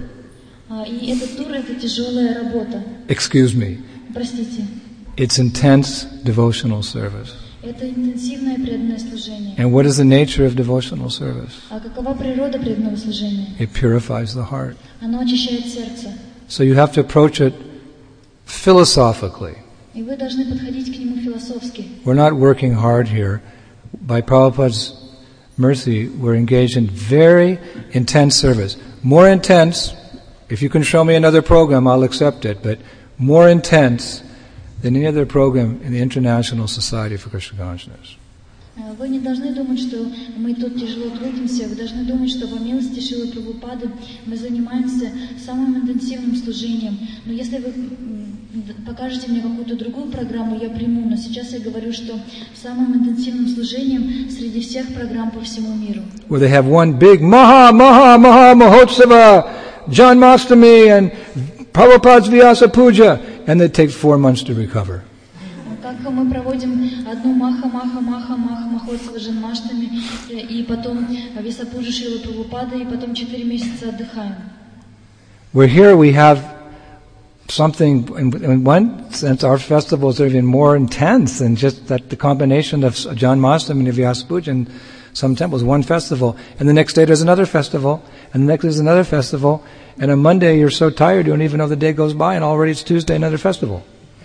И этот тур — это тяжелая работа. Excuse me. Простите. It's intense devotional service. Это интенсивное преданное служение. And what is the nature of devotional service? А какова природа преданного служения? It purifies the heart. Оно очищает сердце. So you have to approach it philosophically. И вы должны подходить к нему философски. We're not working hard here. By Prabhupada's mercy, we're engaged in very intense service. More intense. If you can show me another program, I'll accept it, but more intense than any other program in the International Society for Krishna Consciousness. Вы не должны думать, что мы тут тяжело трудимся. Вы должны думать, что по милости Шрилы Прабхупады мы занимаемся самым интенсивным служением. Но если вы покажете мне какую-то другую программу, я приму. Но сейчас я говорю, что самым интенсивным служением среди всех программ по всему миру. Where they have one big Maha, Maha, Maha, Mahotsava, Janmashtami and Prabhupada's Vyasa Puja, and it takes four months to recover. Как мы проводим одну маха, маха, маха, маха, махотсава Джанмаштами, и потом Висапуджу Шрилы Прабхупады, и потом четыре месяца отдыхаем. We're here, we have something, in one sense our festivals are even more intense than just that the combination of Janmashtami and Vyasa Puja in some temples, one festival, and the next day there's another festival, and the next day there's another festival, and on Monday you're so tired you don't even know the day goes by, and already it's Tuesday, another festival.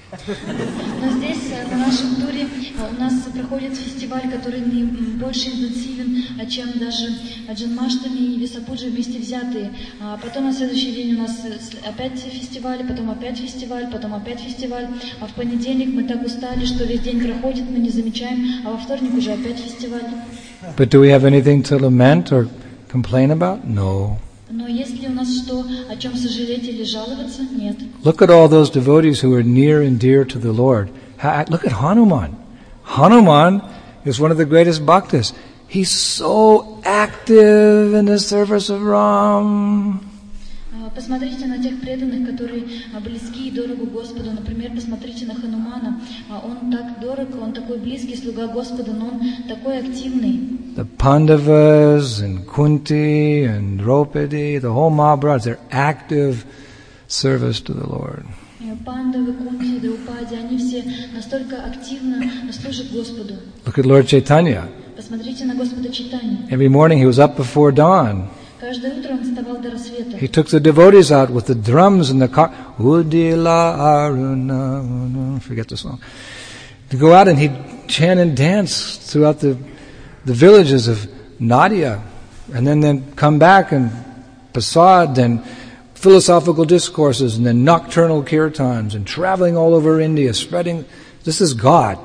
Но здесь, на нашем туре, у нас проходит фестиваль, который больше интенсивен, чем даже Джанмаштами и Висапуджа вместе взятые. А потом на следующий день у нас опять фестиваль, потом опять фестиваль, потом опять фестиваль. А в понедельник мы так устали, что весь день проходит, мы не замечаем, а во вторник уже опять фестиваль. But do we have anything to lament or complain about? No. Но есть ли у нас что, о чем сожалеть или жаловаться? Нет. Look at all those devotees who are near and dear to the Lord. Look at Hanuman. Hanuman is one of the greatest bhaktas. He's so active in the service of Ram. Посмотрите на тех преданных, которые близки и дорогу Господу. Например, посмотрите на Ханумана. Он так дорог, он такой близкий слуга Господа, но он такой активный. The Pandavas and Kunti and Draupadi, the whole Mahabharata, they're active service to the Lord. Пандавы, Кунти, Драупади, они все настолько активно служат Господу. Look at Lord Chaitanya. Посмотрите на Господа Чайтанью. Every morning he was up before dawn. Каждое утро он вставал до рассвета. He took the devotees out with the drums and the car. Udila Aruna, forget the song. To go out and he'd chant and dance throughout the the villages of Nadia, and then then come back and Prasad, and philosophical discourses, and then nocturnal kirtans, and traveling all over India, spreading. This is God.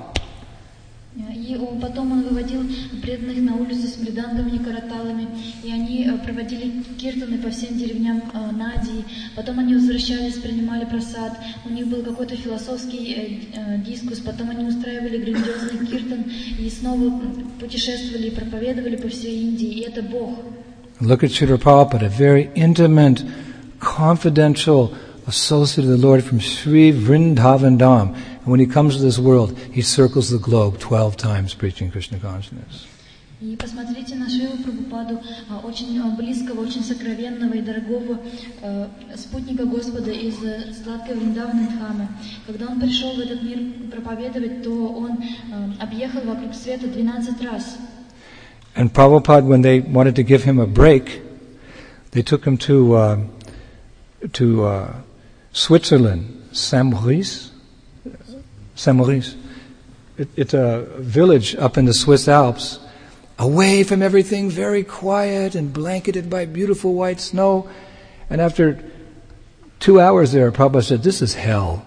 И потом он выводил преданных на улицу с мридангами и караталами, и они проводили киртаны по всем деревням Надии. Потом они возвращались, принимали прасад. У них был какой-то философский дискус. Потом они устраивали грандиозный киртан и снова путешествовали и проповедовали по всей Индии. И это Бог. Look at Srila Prabhupada, a very intimate, confidential associate of the Lord from Sri Vrindavan Dham. And when he comes to this world, he circles the globe twelve times preaching Krishna consciousness. И посмотрите на Шрилу Прабхупаду, очень близкого, очень сокровенного и дорогого спутника Господа из сладкой Вриндаваны Дхамы. Когда он пришел в этот мир проповедовать, то он объехал вокруг света двенадцать раз. And Prabhupada, when they wanted to give him a break, they took him to uh, to uh, Switzerland, Saint-Maurice. Saint-Maurice. It, it's a village up in the Swiss Alps, away from everything, very quiet and blanketed by beautiful white snow. And after two hours there, Prabhupada said, "This is hell."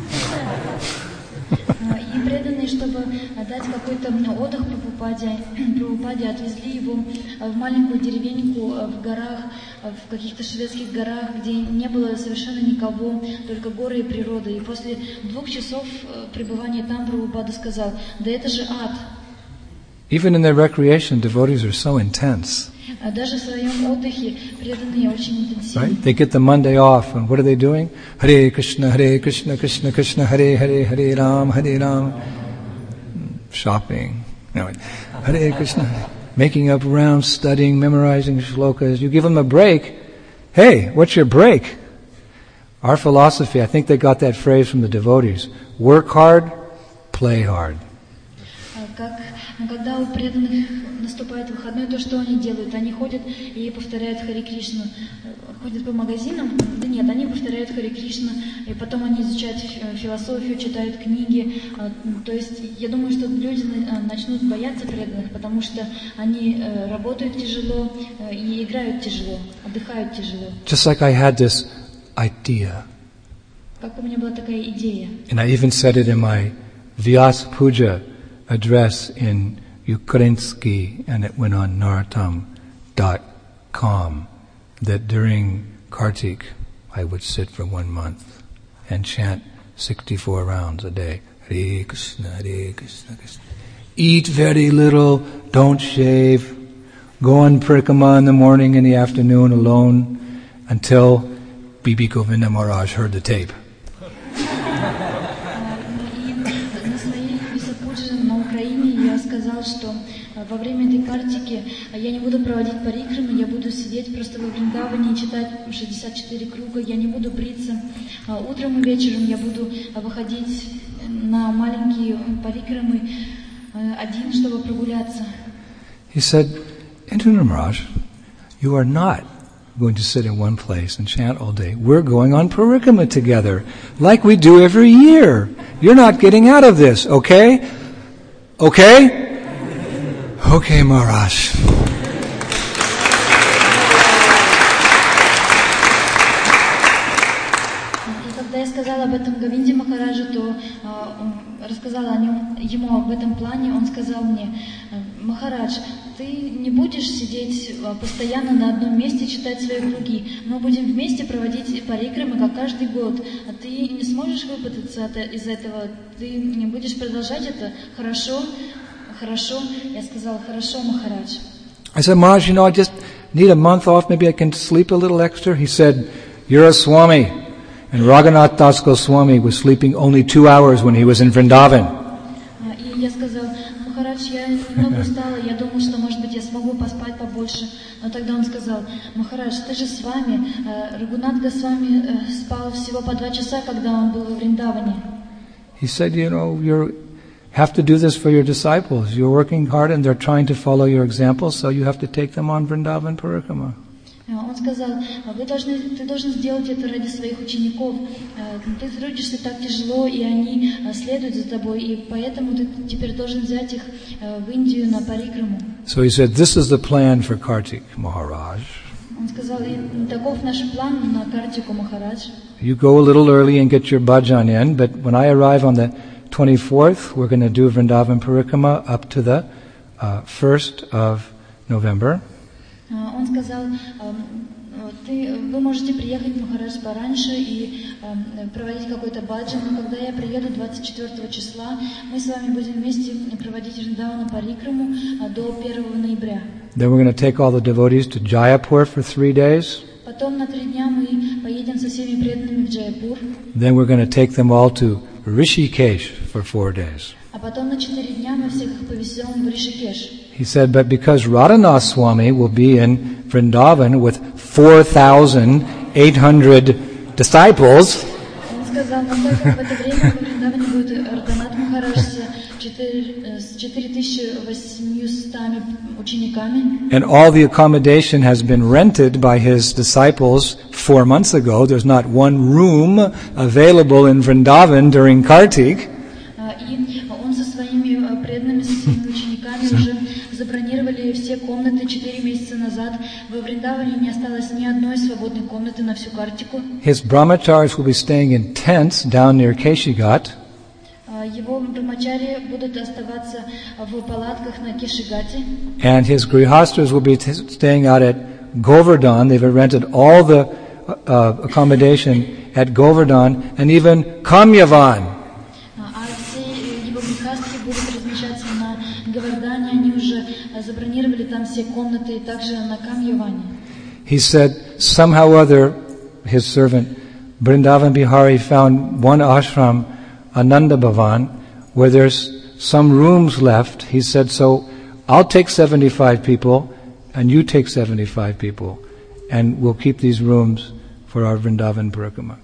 И преданные, чтобы дать какой-то отдых Прабхупаде, Прабхупаде отвезли его в маленькую деревеньку в горах, в каких-то шведских горах, где не было совершенно никого, только горы и природа. И после двух часов пребывания там Прабхупада сказал: "Да это же ад." Even in their recreation, devotees are so intense. Даже в своем отдыхе преданные очень интенсивны. Right? They get the Monday off, and what are they doing? Hare Krishna, Hare Krishna, Krishna Krishna, Hare Hare, Hare Ram, Hare Ram. Shopping. No, Hare Krishna. Making up rounds, studying, memorizing shlokas. You give them a break. Hey, what's your break? Our philosophy, I think they got that phrase from the devotees. Work hard, play hard. Как, когда у преданных наступает выходной, то что они делают? Они ходят и повторяют Харе Кришну. Ходят по магазинам? Да нет, они повторяют Харе Кришну, и потом они изучают философию, читают книги. То есть я думаю, что люди начнут бояться преданных, потому что они работают тяжело и играют тяжело, отдыхают тяжело. Just like I had this idea. Как у меня была такая идея. And I even said it in my Vyasa Puja address in Ukrainsky, and it went on narottam dot com, that during Kartik I would sit for one month and chant sixty-four rounds a day. Hare Krishna, Hare Krishna, Krishna. Eat very little, don't shave, go on parikama in the morning and the afternoon alone until Bibi Govinda Maharaj heard the tape. Я сказал, что во время этой картики я не буду проводить парикрамы, я буду сидеть просто во Вриндаване и читать шестьдесят четыре круга, я не буду бриться. Утром и вечером я буду выходить на маленькие парикрамы один, чтобы прогуляться. He said, Indra Maharaj, you are not going to sit in one place and chant all day. We're going on parikama together, like we do every year. You're not getting out of this, okay? Okay? Okay, Maharaj. И когда я сказала об этом Говинде Махараджу, то рассказала о нем, ему об этом плане, он сказал мне: Махарадж, ты не будешь сидеть постоянно на одном месте, читать свои круги. Мы будем вместе проводить парикрамы, как каждый год. А ты не сможешь выпутаться из этого, ты не будешь продолжать это. Хорошо, хорошо. Я сказала, хорошо, Махарадж. I said, Maharaj, you know, I just need a month off, maybe I can sleep a little extra. He said, you're a Swami. And Raghunath Das Goswami was sleeping only two hours when he was in Vrindavan. И я сказал, Махарадж, я немного устала, я думал, что, может быть, я смогу поспать побольше. Но тогда он сказал, Махарадж, ты же с вами. Рагунат Госвами спал всего по два часа, когда он был в Вриндаване. He said, you know, you have to do this for your disciples. You're working hard and they're trying to follow your example, so you have to take them on Vrindavan Parikrama. Он сказал, вы должны, ты должен сделать это ради своих учеников. Ты трудишься так тяжело, и они следуют за тобой, и поэтому ты теперь должен взять их в Индию на парикраму. So he said, this is the plan for Kartik Maharaj. Он сказал, таков наш план на Картику Махарадж. You go a little early and get your bhajan in, but when I arrive on the twenty-fourth, we're going to do Vrindavan Parikrama up to the uh, first of November. Он сказал, ты, вы можете приехать, Махарадж, пораньше и проводить какой-то баджан, но когда я приеду двадцать четвёртого числа, мы с вами будем вместе проводить Вриндавана Парикраму до первого ноября. Then we're going to take all the devotees to Jayapur for three days. Потом на три дня мы поедем со всеми преданными в Джайпур. Then we're going to take them all to Rishikesh for four days. А потом на четыре дня мы всех повезем в Ришикеш. He said, but because Radhanath Swami will be in Vrindavan with four thousand eight hundred disciples, Он сказал, но так как в это время в Вриндаване будет Радханат Махарадж с четыре тысячи восьмистами учениками. And all the accommodation has been rented by his disciples four months ago. There's not one room available in Vrindavan during Kartik. И он со своими преданными, со своими учениками уже забронировали все комнаты четыре месяца назад. Во Вриндаване не осталось ни одной свободной комнаты на всю Картику. His brahmacharis will be staying in tents down near Keshighat. Его брахмачари будут оставаться в палатках на Кешигате. And his grihastras will be t- staying out at Govardhan. They've rented all the uh, accommodation at Govardhan and even Kamyavan. А все его грехастки будут размещаться на Говардане. Они уже забронировали там все комнаты, и также на Камьяване. He said somehow or other, his servant Vrindavan Bihari found one ashram, Ananda Bhavan, where there's some rooms left. He said, so I'll take seventy-five people and you take seventy-five people and we'll keep these rooms for our Vrindavan Parikrama.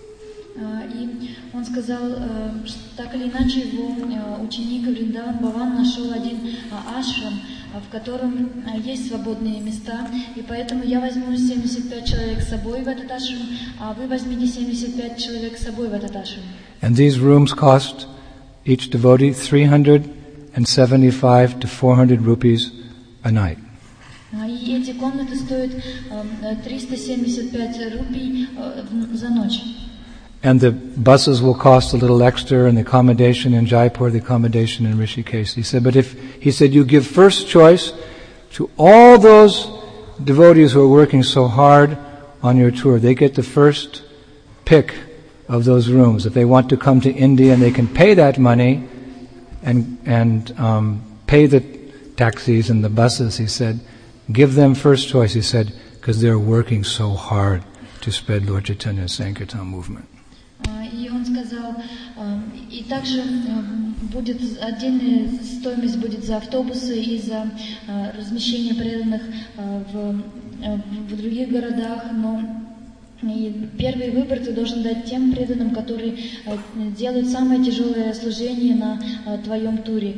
И он сказал, что так или иначе его ученик Вриндаван Бхаван нашел один ашрам, в котором есть свободные места, и поэтому я возьму семьдесят пять человек с собой в этот ашрам, а вы возьмите семьдесят пять человек с собой в этот ашрам. And these rooms cost each devotee three hundred seventy-five to four hundred rupees a night. И эти комнаты стоят триста семьдесят пять рупий за ночь. And the buses will cost a little extra, and the accommodation in Jaipur, the accommodation in Rishikesh. He said, but if, he said, you give first choice to all those devotees who are working so hard on your tour. They get the first pick of those rooms. If they want to come to India and they can pay that money and, and um, pay the taxis and the buses, he said, give them first choice, he said, because they're working so hard to spread Lord Chaitanya's Sankirtan movement. И он сказал, и также будет отдельная стоимость будет за автобусы и за размещение преданных в, в других городах, но и первый выбор ты должен дать тем преданным, которые делают самое тяжелое служение на твоем туре.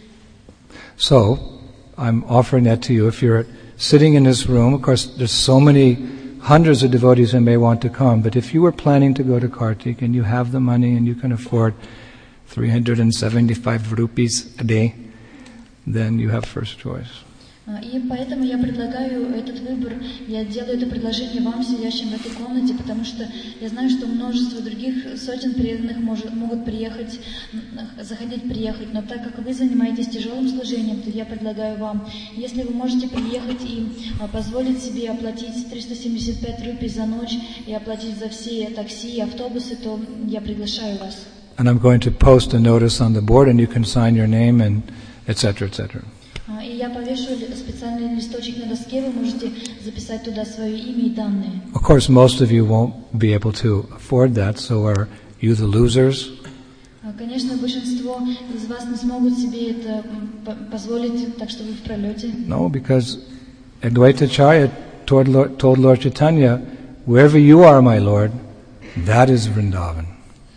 So, I'm offering that to you. If you're sitting in this room, of course, there's so many hundreds of devotees who may want to come, but if you were planning to go to Kartik and you have the money and you can afford three hundred seventy-five rupees a day, then you have first choice. И поэтому я предлагаю этот выбор, я делаю это предложение вам, сидящим в этой комнате, потому что я знаю, что множество других сотен преданных может, могут приехать, захотеть приехать, но так как вы занимаетесь тяжелым служением, то я предлагаю вам, если вы можете приехать и позволить себе оплатить триста семьдесят пять рупий за ночь и оплатить за все такси и автобусы, то я приглашаю вас. And I'm going to post a notice on the board and you can sign your name and et cetera, et cetera. И я повешу специальный листочек на доске, вы можете записать туда свое имя и данные. Of course, most of you won't be able to afford that, so are you the losers? Конечно, большинство из вас не смогут себе это позволить, так что вы в пролете. No, because Advaita Acharya told Lord, told Lord Chaitanya, wherever you are, my Lord, that is Vrindavan.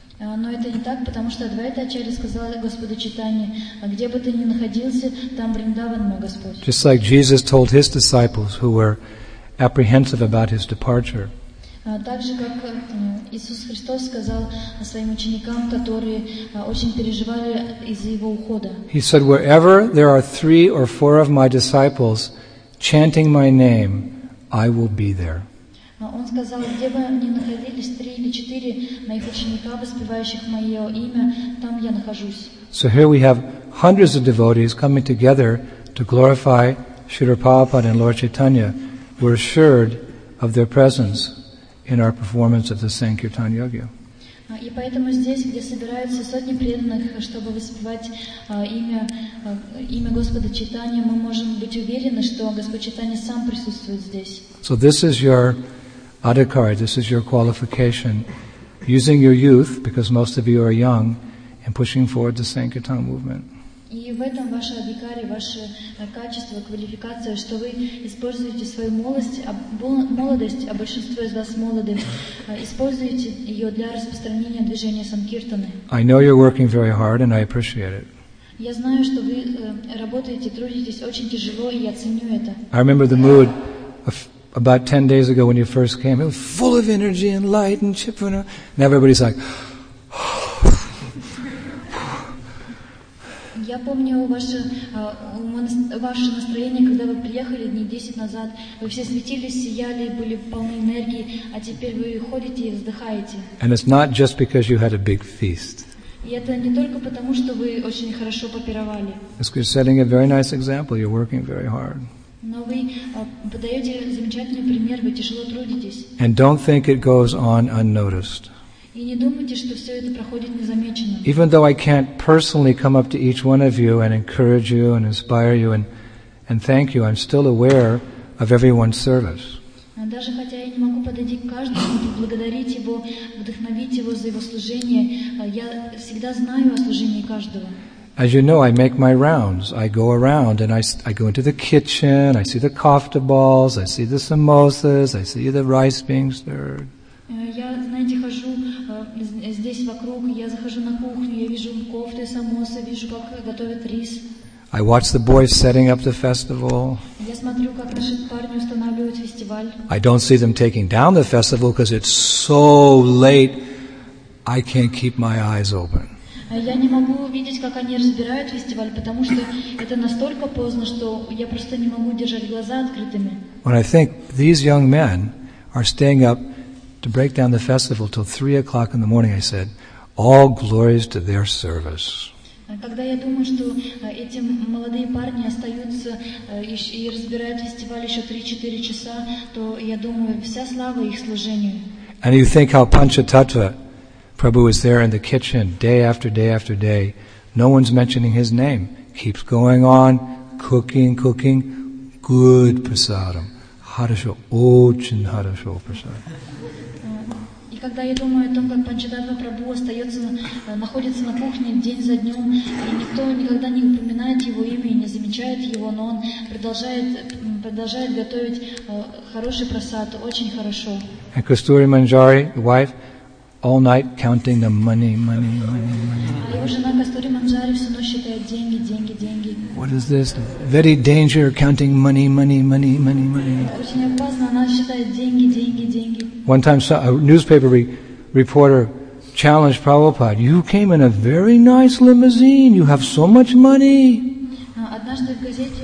Но это не так, потому что Адвайта Ачарья сказала Господу Чайтанье, где бы ты ни находился, там Вриндаван, мой Господь. Just like Jesus told his disciples who were apprehensive about his departure. Так же, как Иисус Христос сказал своим ученикам, которые очень переживали из-за его ухода. He said, wherever there are three or four of my disciples chanting my name, I will be there. Он сказал, где бы ни находились три или четыре моих ученика, воспевающих мое имя, там я нахожусь. So here we have hundreds of devotees coming together to glorify Srila Prabhupada and Lord Chaitanya. We're assured of their presence in our performance of the Sankirtan Yajna. И поэтому здесь, где собираются сотни преданных, чтобы воспевать имя, имя Господа Чайтаньи, мы можем быть уверены, что Господь Чайтанья сам присутствует здесь. So this is your adhikar, this is your qualification, using your youth, because most of you are young, and pushing forward the Sankirtan movement. И в этом ваше адhikari, ваше качество, квалификация, что вы используете свою молодость, молодость, а большинство из вас молоды, используете ее для распространения движения Санкиртаны. I know you're working very hard, and I appreciate it. Я знаю, что вы работаете, трудитесь очень тяжело, и я ценю это. I remember the mood of about ten days ago when you first came. It was full of energy and light and chipuna. And everybody's like, Я помню ваше, ваше настроение, когда вы приехали дней десять назад. Вы все светились, сияли, были полны энергии, а теперь вы ходите и вздыхаете. And it's not just because you had a big feast. И это не только потому, что вы очень хорошо попировали. It's you're setting a very nice example. You're working very hard. Но вы подаете замечательный пример, вы тяжело трудитесь. And don't think it goes on unnoticed. И не думайте, что все это проходит незамеченным. Even though I can't personally come up to each one of you and encourage you and inspire you and, and thank you, I'm still aware of everyone's service. Даже хотя я не могу подойти к каждому и благодарить его, вдохновить его за его служение, я всегда знаю о служении каждого. As you know, I make my rounds. I go around and I, I go into the kitchen, I see the kofta balls, I see the samosas, I see the rice being stirred. Я, знаете, хожу здесь вокруг, я захожу на кухню, я вижу кофты, самосы, вижу, как готовят рис. I watch the boys setting up the festival. Я смотрю, как наши парни устанавливают фестиваль. I don't see them taking down the festival because it's so late, I can't keep my eyes open. Я не могу увидеть, как они разбирают фестиваль, потому что это настолько поздно, что я просто не могу держать глаза открытыми. When I think these young men are staying up to break down the festival till three o'clock in the morning, I said, all glories to their service. Когда я думаю, что эти молодые парни остаются и разбирают фестиваль еще три-четыре часа, то я думаю, вся слава их служению. And you think how Panchatattva Prabhu is there in the kitchen day after day after day. No one's mentioning his name. Keeps going on, cooking, cooking. Good prasadam. Harasho, очень хорошо prasadam. И когда я думаю о том, как Панчататтва Прабху остается, находится на кухне день за днем, и никто никогда не упоминает его имя и не замечает его, но он продолжает, продолжает готовить хороший прасад, очень хорошо. And Kasturi Manjari, the wife, all night counting the money, money, money, money. А его жена Кастури Манджари всю ночь считает деньги, деньги, деньги. What is this? Very danger counting money, money, money, money, money. Очень опасно, она считает деньги, деньги, деньги. One time a newspaper re- reporter challenged Prabhupada, you came in a very nice limousine, you have so much money. Однажды в газете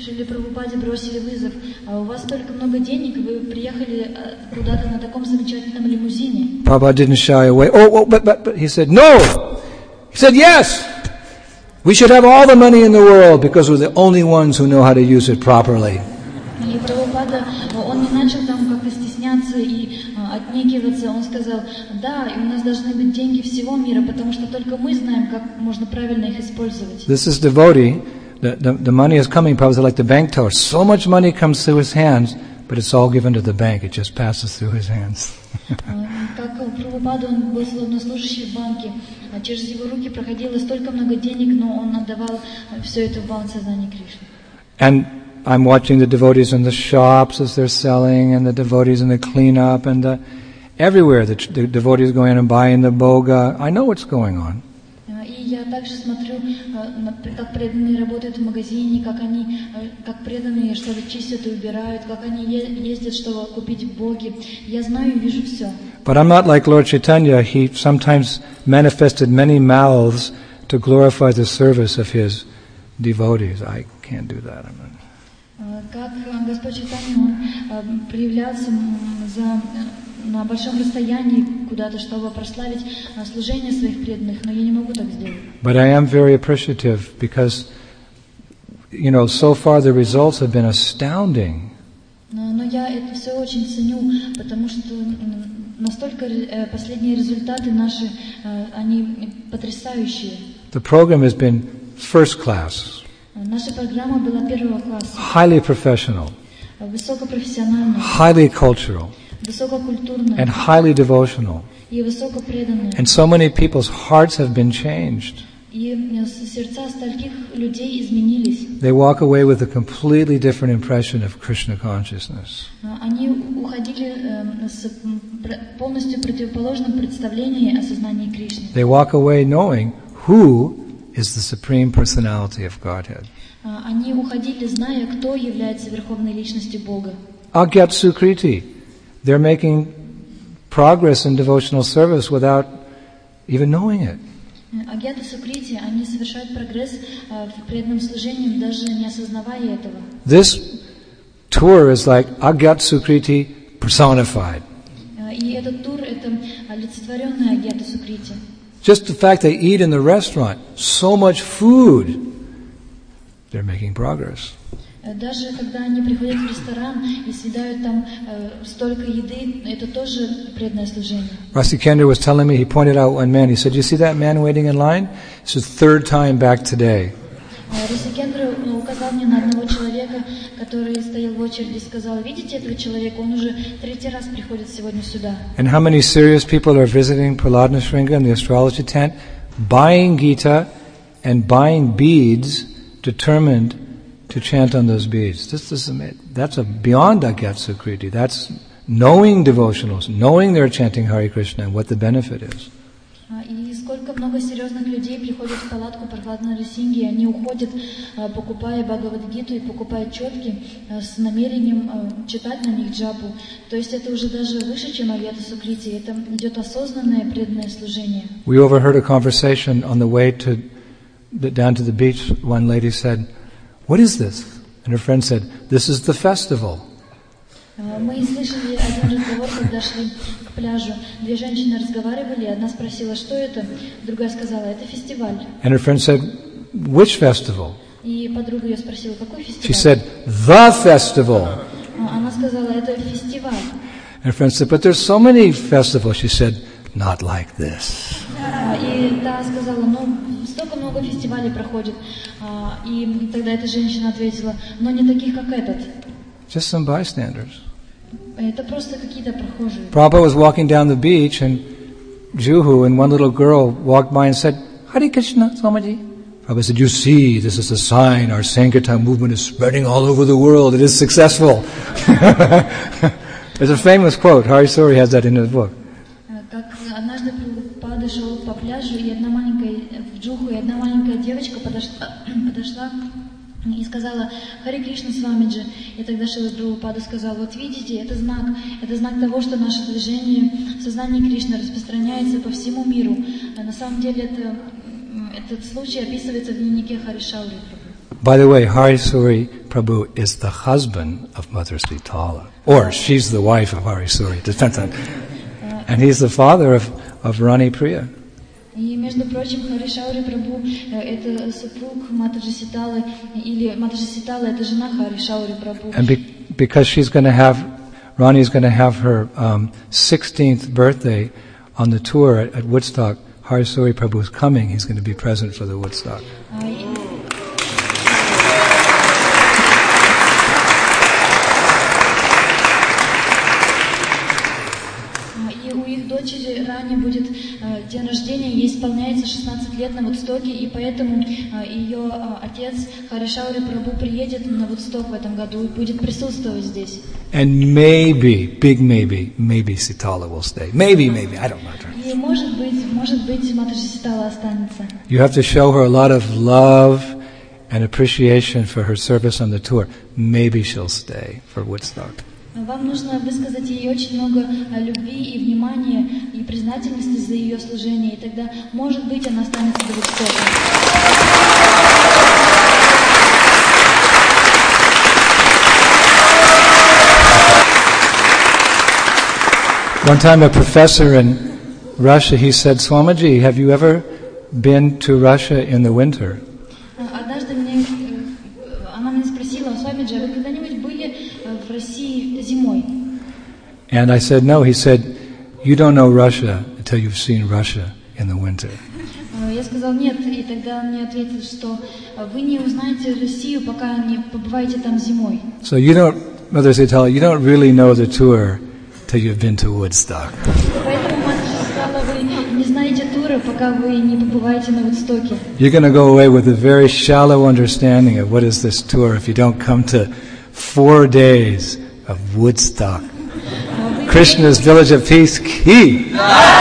Шриле Прабхупаде бросили вызов. А у вас столько много денег, вы приехали куда-то на таком замечательном лимузине. Prabhupada didn't shy away. Oh, oh, but, but, but, he said, no! He said, yes! We should have all the money in the world because we're the only ones who know how to use it properly. И Прабхупада, он не начал там как-то стесняться и отнекиваться. Он сказал, да, и у нас должны быть деньги всего мира, потому что только мы знаем, как можно правильно их использовать. This is devotee. The, the, the money is coming, Prabhupada, like the bank teller. So much money comes through his hands, but it's all given to the bank. It just passes through his hands. Как Прабхупада, он был словно служащий в банке. Через его руки проходило столько много денег, но он отдавал все это в банк сознания Кришны. And I'm watching the devotees in the shops as they're selling, and the devotees in the cleanup, and the, everywhere the, the devotees going and buying the boga. I know what's going on. И я также смотрю, как преданные работают в магазине, как они, как преданные что-то чистят и убирают, как они ездят, чтобы купить боги. Я знаю и вижу все. But I'm not like Lord Chaitanya. He sometimes manifested many mouths to glorify the service of his devotees. I can't do that. I'm not. Как Господь Чайтанья, он проявлялся за, на большом расстоянии куда-то, чтобы прославить служение своих преданных, но я не могу так сделать. But I am very appreciative because, you know, so far the results have been astounding. Но, но я это все очень ценю, потому что настолько последние результаты наши, они потрясающие. The program has been first class. Наша программа была первого класса. Highly professional. Высокопрофессиональная. Highly cultural. Высококультурная. And highly devotional. И высокопреданная. And so many people's hearts have been changed. И сердца стольких людей изменились. They walk away with a completely different impression of Krishna consciousness. Они уходили с полностью противоположным представлением о сознании Кришны. They walk away knowing who is the Supreme Personality of Godhead. Они уходили, зная, кто является Верховной Личностью Бога. Agyat Sukriti. They're making progress in devotional service without even knowing it. Агьята Сукрити, они совершают прогресс в преданном служении, даже не осознавая этого. This tour is like Agyat Sukriti personified. И этот тур — это олицетворенная Агьята Сукрити. Just the fact they eat in the restaurant, so much food, they're making progress. Даже когда они приходят в ресторан и съедают там э, столько еды, это тоже преданное служение. Rasikendra was telling me, he pointed out one man, he said, you see that man waiting in line? It's his third time back today. Расикендра указал мне на одного человека, который стоял в очереди, сказал, видите этого человека, он уже третий раз приходит сегодня сюда. And how many serious people are visiting Prahlad Nrsinga in the astrology tent, buying Gita and buying beads, determined to chant on those beads. This is that's a beyond Agyat Sukriti. That's knowing devotionals, knowing they're chanting Hare Krishna and what the benefit is. И сколько много серьезных людей приходят в палатку Прахладна Нрсинги, они уходят, покупая Бхагавад-гиту и покупая четки с намерением читать на них джапу. То есть это уже даже выше, чем Агьята Сукрити. Это идет осознанное преданное служение. We overheard a conversation on the way to down to the beach. One lady said, "What is this?" And her friend said, "This is the festival." Мы слышали один разговор, когда шли к пляжу. Две женщины разговаривали, одна спросила, что это, другая сказала, это фестиваль. And her friend said, "Which festival?" И подруга ее спросила, какой фестиваль? She said, "The festival." Она сказала, это фестиваль. And her friend said, "But there's so many festivals." She said, "Not like this." И та сказала, ну, столько много фестивалей проходит. И тогда эта женщина ответила, но не таких, как этот. Just some bystanders. Это просто какие-то прохожие. Prabhupada was walking down the beach and Juhu and one little girl walked by and said, "Hare Krishna, Swamiji." Prabhupada said, "You see, this is a sign our Sankirtan movement is spreading all over the world. It is successful." There's a famous quote. Hari Suri has that in his book. Как однажды Прабхупада шел по пляжу, и одна маленькая в Джуху, и одна маленькая девочка подошла, подошла и сказала, Харе Кришна Свамиджи. И тогда Шрила Прабхупада сказал, вот видите, это знак, это знак того, что наше движение в сознании Кришны распространяется по всему миру. А на самом деле это, этот случай описывается в дневнике Хари Шауры. By the way, Harisuri Prabhu is the husband of Mother Sitala. Or she's the wife of Harisuri. Depends on. And he's the father of, of Rani Priya. И, между прочим, Харишаури Прабху – это супруг Матаджи Ситалы, или Матаджи Ситала – это жена Харишаури Прабху. And be, because she's going to have, Rani's going to have her um, sixteenth birthday on the tour at, at Woodstock, Harisuri Prabhu is coming. He's going to be present for the Woodstock. Дочери ранее будет э, день рождения, ей исполняется шестнадцать лет на Вудстоке, и поэтому э, ее э, отец Харишаури Прабху приедет на Вудсток в этом году и будет присутствовать здесь. And maybe, big maybe, maybe Sitala will stay. Maybe, maybe, I don't know. И может быть, может быть, Матаджи Ситала останется. You have to show her a lot of love and appreciation for her service on the tour. Maybe she'll stay for Woodstock. Вам нужно высказать ей очень много любви и внимания и признательности за ее служение, и тогда, может быть, она останется до Вудстока. One time a professor in Russia, he said, Swamiji, have you ever been to Russia in the winter? Однажды мне, она меня спросила, Swamiji, а вы когда-нибудь были в России зимой? And I said, no. He said, you don't know Russia until you've seen Russia in the winter. Я сказал нет, и тогда он мне ответил, что вы не узнаете Россию, пока не побываете там зимой. So you don't, Mother Sitala, you don't really know the tour till you've been to Woodstock. Поэтому, Матаджи Ситала, вы не знаете тура, пока вы не побываете на Вудстоке. You're going to go away with a very shallow understanding of what is this tour if you don't come to four days of Woodstock. Krishna's village of peace, Ki.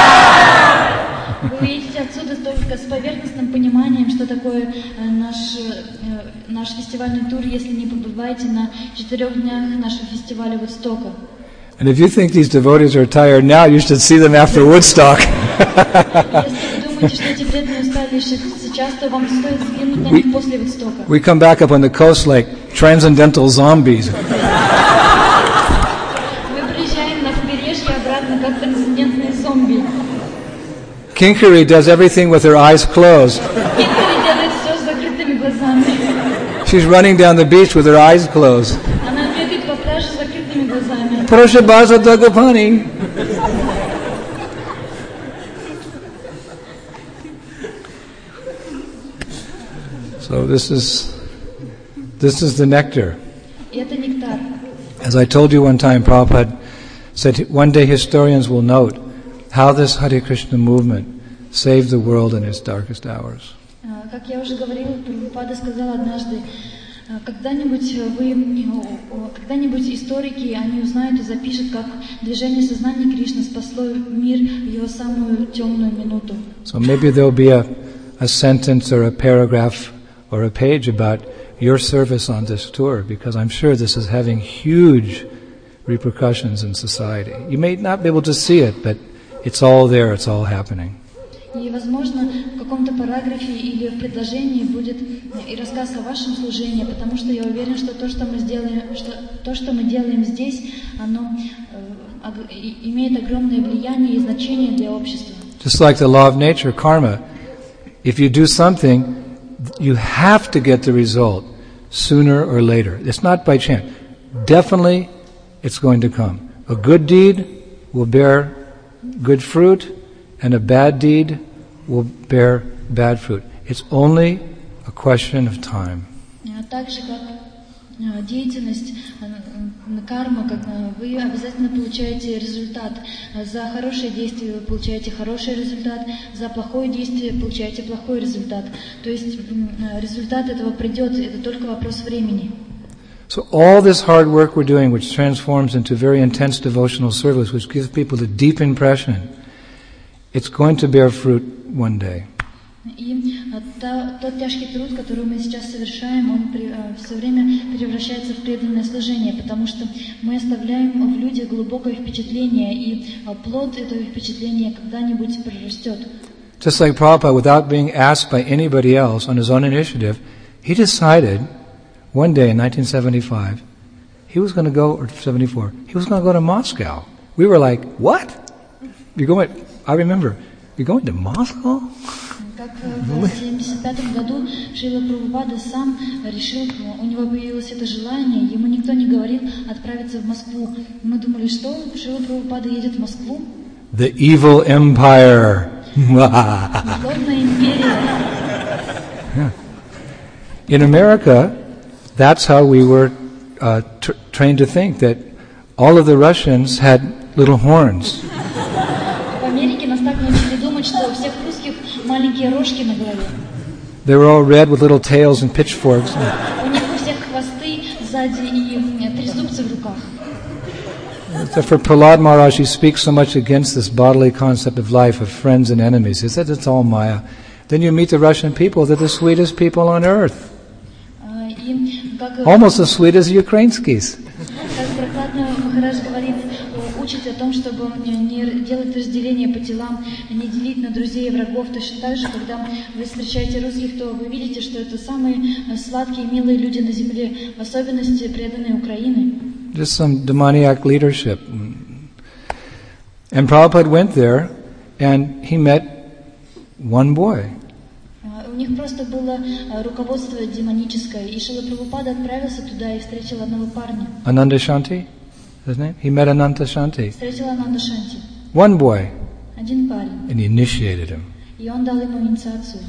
Вы видите отсюда только с поверхностным пониманием, что такое наш, наш фестивальный тур, если не побываете на четырех днях нашего фестиваля Вудстока. And if you think these devotees are tired now, you should see them after Woodstock. we, we come back up on the coast like transcendental zombies. Kinkari does everything with her eyes closed. She's running down the beach with her eyes closed. Prashabhaza Dagopani. So this is this is the nectar. As I told you one time, Prabhupada said one day historians will note how this Hare Krishna movement saved the world in its darkest hours. Как я уже говорила, Прабхупада сказал однажды, когда-нибудь вы, когда-нибудь историки, они узнают и запишут, как движение сознания Кришны спасло мир в его самую темную минуту. So maybe there'll be a, a sentence or a paragraph or a page about your service on this tour, because I'm sure this is having huge repercussions in society. You may not be able to see it, but it's all there, it's all happening. И, возможно, в каком-то параграфе или в предложении будет и рассказ о вашем служении, потому что я уверен, что то, что мы сделаем, что то, что мы делаем здесь, оно э, имеет огромное влияние и значение для общества. Just like the law of nature, karma, if you do something, you have to get the result sooner or later. It's not by chance. Definitely, it's going to come. A good deed will bear good fruit, and a bad deed will bear bad fruit. It's only a question of time. Так же, как деятельность, карма, как вы обязательно получаете результат. За хорошее действие вы получаете хороший результат, за плохое действие получаете плохой результат. То есть результат этого придет, это только вопрос времени. So all this hard work we're doing, which transforms into very intense devotional service, which gives people a deep impression, it's going to bear fruit one day. И та, тот тяжкий труд, который мы сейчас совершаем, он при, все время превращается в преданное служение, потому что мы оставляем в людях глубокое впечатление, и плод этого впечатления когда-нибудь прорастет. Just like Prabhupada, without being asked by anybody else, on his own initiative, he decided one day in nineteen seventy-five, he was going to go, or seventy-four, he was going to go to Moscow. We were like, what? You're going, I remember, you're going to Moscow? Как в семьдесят пятом году Шрила Прабхупада сам решил, у него появилось это желание, ему никто не говорил отправиться в Москву. Мы думали, что Шрила Прабхупада едет в Москву? The evil empire. Злобная империя. In America, that's how we were uh, t- trained to think, that all of the Russians had little horns. В Америке нас так научили думать, что у всех русских маленькие рожки на голове. They were all red with little tails and pitchforks. У них у всех хвосты сзади и трезубцы в руках. So for Prahlad Maharaj, he speaks so much against this bodily concept of life, of friends and enemies. He said it's all Maya. Then you meet the Russian people, they're the sweetest people on earth. Almost as sweet as the Ukrainskis. Как Прохлад Махарадж говорит, учит о том, чтобы не делать разделение по телам, не делить на друзей и врагов. Точно так же, когда вы встречаете русских, то вы видите, что это самые сладкие, милые люди на земле, в особенности преданные Украины. Just some demoniac leadership. And Prabhupada went there, and he met one boy. У них просто было руководство демоническое, и Шрила Прабхупада отправился туда и встретил одного парня. Ananda Shanti, his name? He met Ananda Shanti. Встретил Ананда Шанти. One boy. Один парень. And he initiated him. И он дал ему инициацию.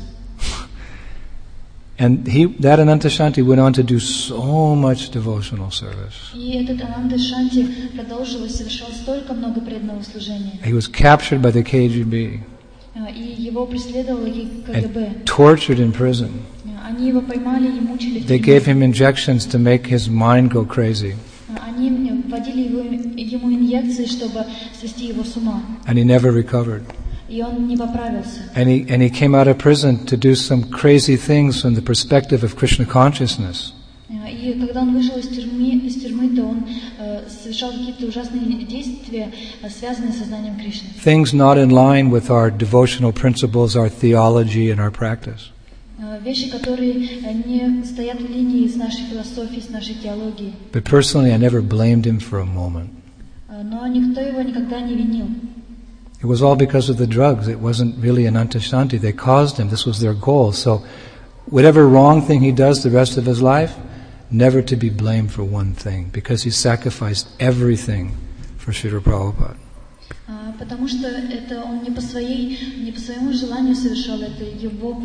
And he, that Ananta Shanti went on to do so much devotional service. И этот Ананда Шанти продолжил и совершал столько много преданного служения. He was captured by the K G B. И его преследовало КГБ. And tortured in prison. Они его поймали и мучили в They gave him injections to make his mind go crazy. Они вводили его, ему инъекции, чтобы свести его с ума. And he never recovered. И он не поправился. And he, and he came out of prison to do some crazy things from the perspective of Krishna consciousness. И когда он вышел из тюрьмы, из тюрьмы, то он э, совершал какие-то ужасные действия, связанные с сознанием Кришны. Things not in line with our devotional principles, our theology, and our practice. Э, вещи, которые не стоят в линии с нашей философией, с нашей теологией. But personally, I never blamed him for a moment. Э, но никто его никогда не винил. It was all because of the drugs. It wasn't really Ananta Shanti. They caused him. This was their goal. So whatever wrong thing he does the rest of his life, never to be blamed for one thing, because he sacrificed everything for Srila Prabhupada. Потому что это он не по своей, не по своему желанию совершал это, его,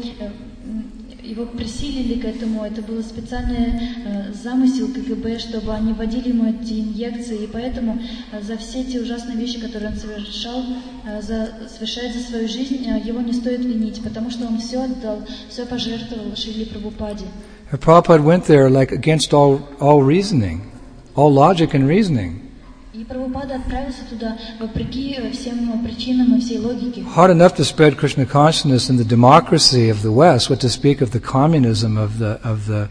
его присилили к этому, это был специальный замысел КГБ, чтобы они вводили ему эти инъекции, и поэтому за все эти ужасные вещи, которые он совершал, за, совершает за свою жизнь, его не стоит винить, потому что он все отдал, все пожертвовал Шриле Прабхупаде. Prabhupada went there like against all, all reasoning, all logic and reasoning. И Прабхупада отправился туда вопреки всем причинам и всей логике. Hard enough to spread Krishna consciousness in the democracy of the West, what to speak of the communism of the of the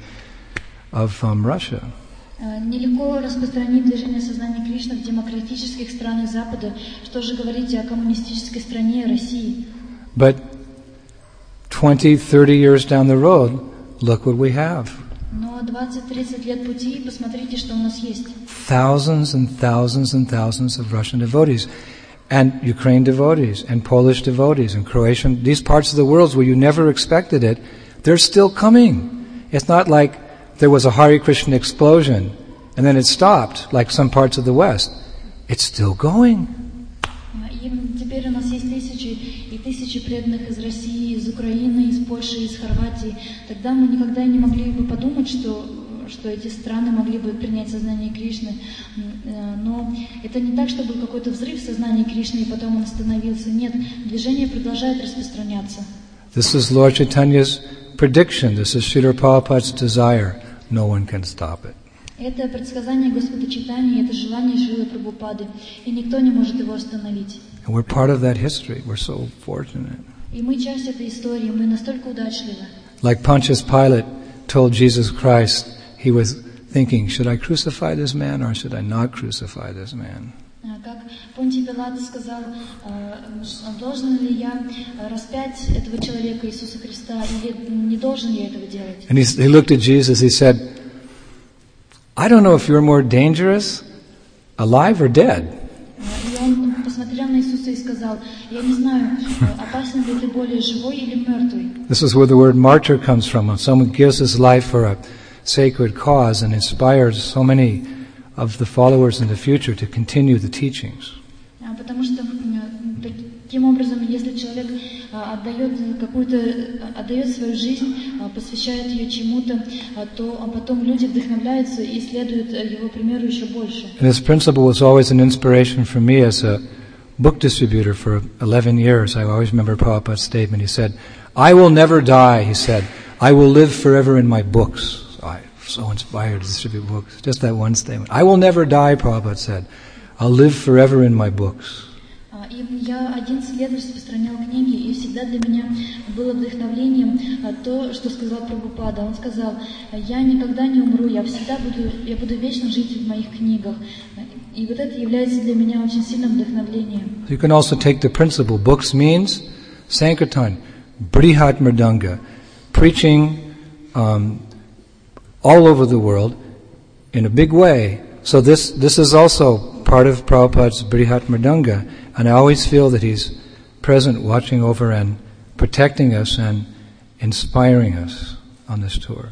of um, Russia. Нелегко распространить движение сознания Кришны в демократических странах Запада. Что же говорить о коммунистической стране России? But twenty, thirty years down the road, look what we have. Но двадцать-тридцать лет пути, посмотрите, что у нас есть. Thousands and thousands and thousands of Russian devotees, and Ukraine devotees, and Polish devotees, and Croatian, these parts of the world where you never expected it, they're still coming. It's not like there was a Hare Krishna explosion, and then it stopped, like some parts of the West. It's still going. И теперь у нас есть тысячи и тысячи преданных из России, из Украины, из Польши, из Хорватии. Тогда мы никогда не могли бы подумать, что, что эти страны могли бы принять сознание Кришны. Но это не так, что был какой-то взрыв сознания Кришны, и потом он остановился. Нет, движение продолжает распространяться. This is Lord Chaitanya's prediction. This is Srila Prabhupada's desire. No one can stop it. Это предсказание Господа Чайтаньи, это желание Шрилы Прабхупады, и никто не может его остановить. And we're part of that history. We're so fortunate. И мы часть этой истории, мы настолько удачливы. Like Pontius Pilate told Jesus Christ, he was thinking, should I crucify this man or should I not crucify this man? Как Понтий Пилат сказал, должен ли я распять этого человека, Иисуса Христа, или не должен я этого делать? And he, he looked at Jesus, he said, I don't know if you're more dangerous, alive or dead. И он посмотрел на Иисуса и сказал, я не знаю, опасен ли ты более живой или мертвый. This is where the word martyr comes from. When someone gives his life for a sacred cause and inspires so many of the followers in the future to continue the teachings. Потому что таким образом, если человек отдает какую-то, отдает свою жизнь, посвящает ее чему-то, то потом люди вдохновляются и следуют его примеру еще больше. And this principle was always an inspiration for me as a book distributor for eleven years. I always remember Prabhupada's statement. He said, I will never die, he said. I will live forever in my books. I so inspired to distribute books. Just that one statement. I will never die, Prabhupada said. I'll live forever in my books. И я одиннадцать лет распространял книги, и всегда для меня было вдохновлением то, что сказал Прабхупада. Он сказал, я никогда не умру, я всегда буду, я буду вечно жить в моих книгах. И вот это является для меня очень сильным вдохновлением. You can also take the principle. Books means Sankirtan, Brihat Mridanga, preaching um, all over the world in a big way. So this this is also part of Prabhupada's Brihat Mridanga, and I always feel that he's present, watching over and protecting us and inspiring us on this tour.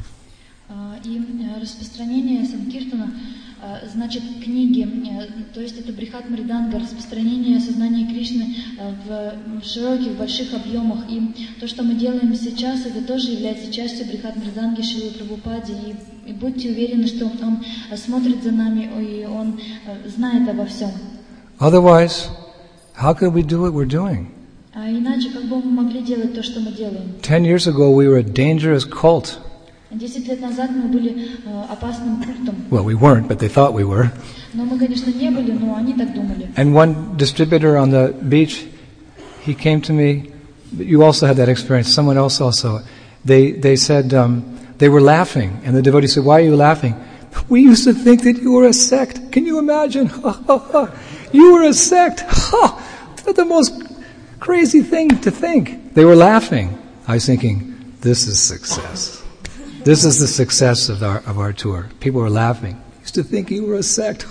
И распространение Санкиртана значит книги, то есть это Брихат Мриданга, распространение сознания Кришны в широких, больших объемах. И то, что мы делаем сейчас, это тоже является частью Брихат Мриданги Шрилы Прабхупади. И, и будьте уверены, что он смотрит за нами, и он знает обо всем. Otherwise, how could we do what we're doing? А иначе, как бы мы могли делать то, что мы делаем? Ten years ago, we were a dangerous cult. Десять лет назад мы были опасным культом. Well, we weren't, but they thought we were. Но мы, конечно, не были, но они так думали. And one distributor on the beach, he came to me. You also had that experience. Someone else also. They they said um, they were laughing, and the devotee said, "Why are you laughing?" We used to think that you were a sect. Can you imagine? You were a sect. That's the most crazy thing to think. They were laughing. I was thinking, this is success. This is the success of our of our tour. People were laughing. Used to think you were a sect.